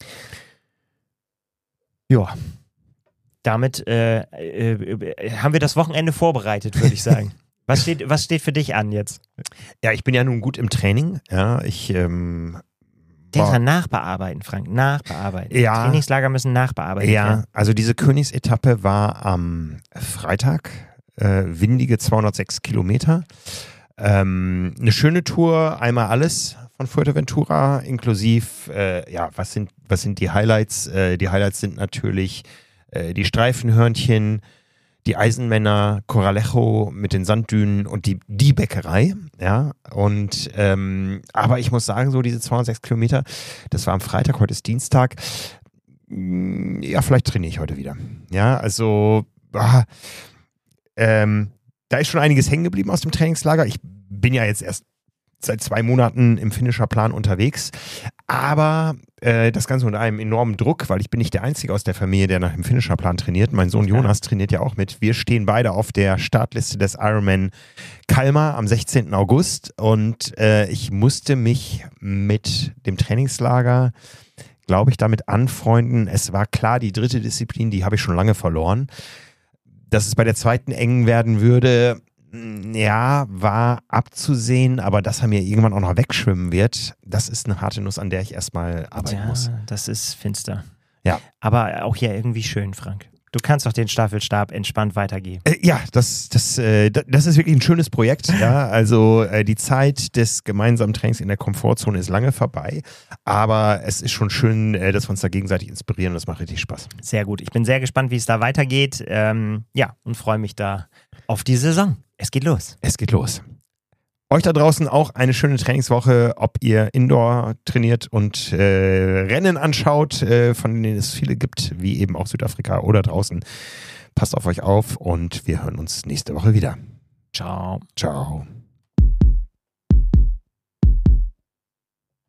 Ja. Damit äh, äh, haben wir das Wochenende vorbereitet, würde ich sagen. Was steht, was steht für dich an jetzt? Ja, ich bin ja nun gut im Training. Ja, ich ähm, Denk dran, nachbearbeiten, Frank, nachbearbeiten. Ja. Trainingslager müssen nachbearbeitet ja, werden. also diese Königsetappe war am Freitag. äh, windige zweihundertsechs Kilometer. Ähm, eine schöne Tour, einmal alles von Fuerteventura, inklusiv, äh, ja, was sind, was sind die Highlights? Äh, die Highlights sind natürlich äh, die Streifenhörnchen, die Eisenmänner, Corralejo mit den Sanddünen und die, die Bäckerei, ja, und ähm, aber ich muss sagen, so diese zweihundertsechs Kilometer, das war am Freitag, heute ist Dienstag, ja, vielleicht trainiere ich heute wieder, ja, also ah, ähm, da ist schon einiges hängen geblieben aus dem Trainingslager. Ich bin ja jetzt erst seit zwei Monaten im Finisher-Plan unterwegs, aber äh, das Ganze unter einem enormen Druck, weil ich bin nicht der Einzige aus der Familie, der nach dem Finisher-Plan trainiert. Mein Sohn Jonas trainiert ja auch mit. Wir stehen beide auf der Startliste des Ironman Kalmar am sechzehnten August und äh, ich musste mich mit dem Trainingslager, glaube ich, damit anfreunden. Es war klar, die dritte Disziplin, die habe ich schon lange verloren. Dass es bei der zweiten eng werden würde, ja, war abzusehen, aber dass er mir irgendwann auch noch wegschwimmen wird, das ist eine harte Nuss, an der ich erstmal arbeiten ja, muss. Das ist finster. Ja. Aber auch ja irgendwie schön, Frank. Du kannst doch den Staffelstab entspannt weitergeben. Äh, ja, das, das, äh, das ist wirklich ein schönes Projekt. Ja, also äh, die Zeit des gemeinsamen Trainings in der Komfortzone ist lange vorbei, aber es ist schon schön, äh, dass wir uns da gegenseitig inspirieren und das macht richtig Spaß. Sehr gut. Ich bin sehr gespannt, wie es da weitergeht. Ähm, ja, und freue mich da auf die Saison. Es geht los. Es geht los. Euch da draußen auch eine schöne Trainingswoche, ob ihr Indoor trainiert und äh, Rennen anschaut, äh, von denen es viele gibt, wie eben auch Südafrika oder draußen. Passt auf euch auf und wir hören uns nächste Woche wieder. Ciao. Ciao.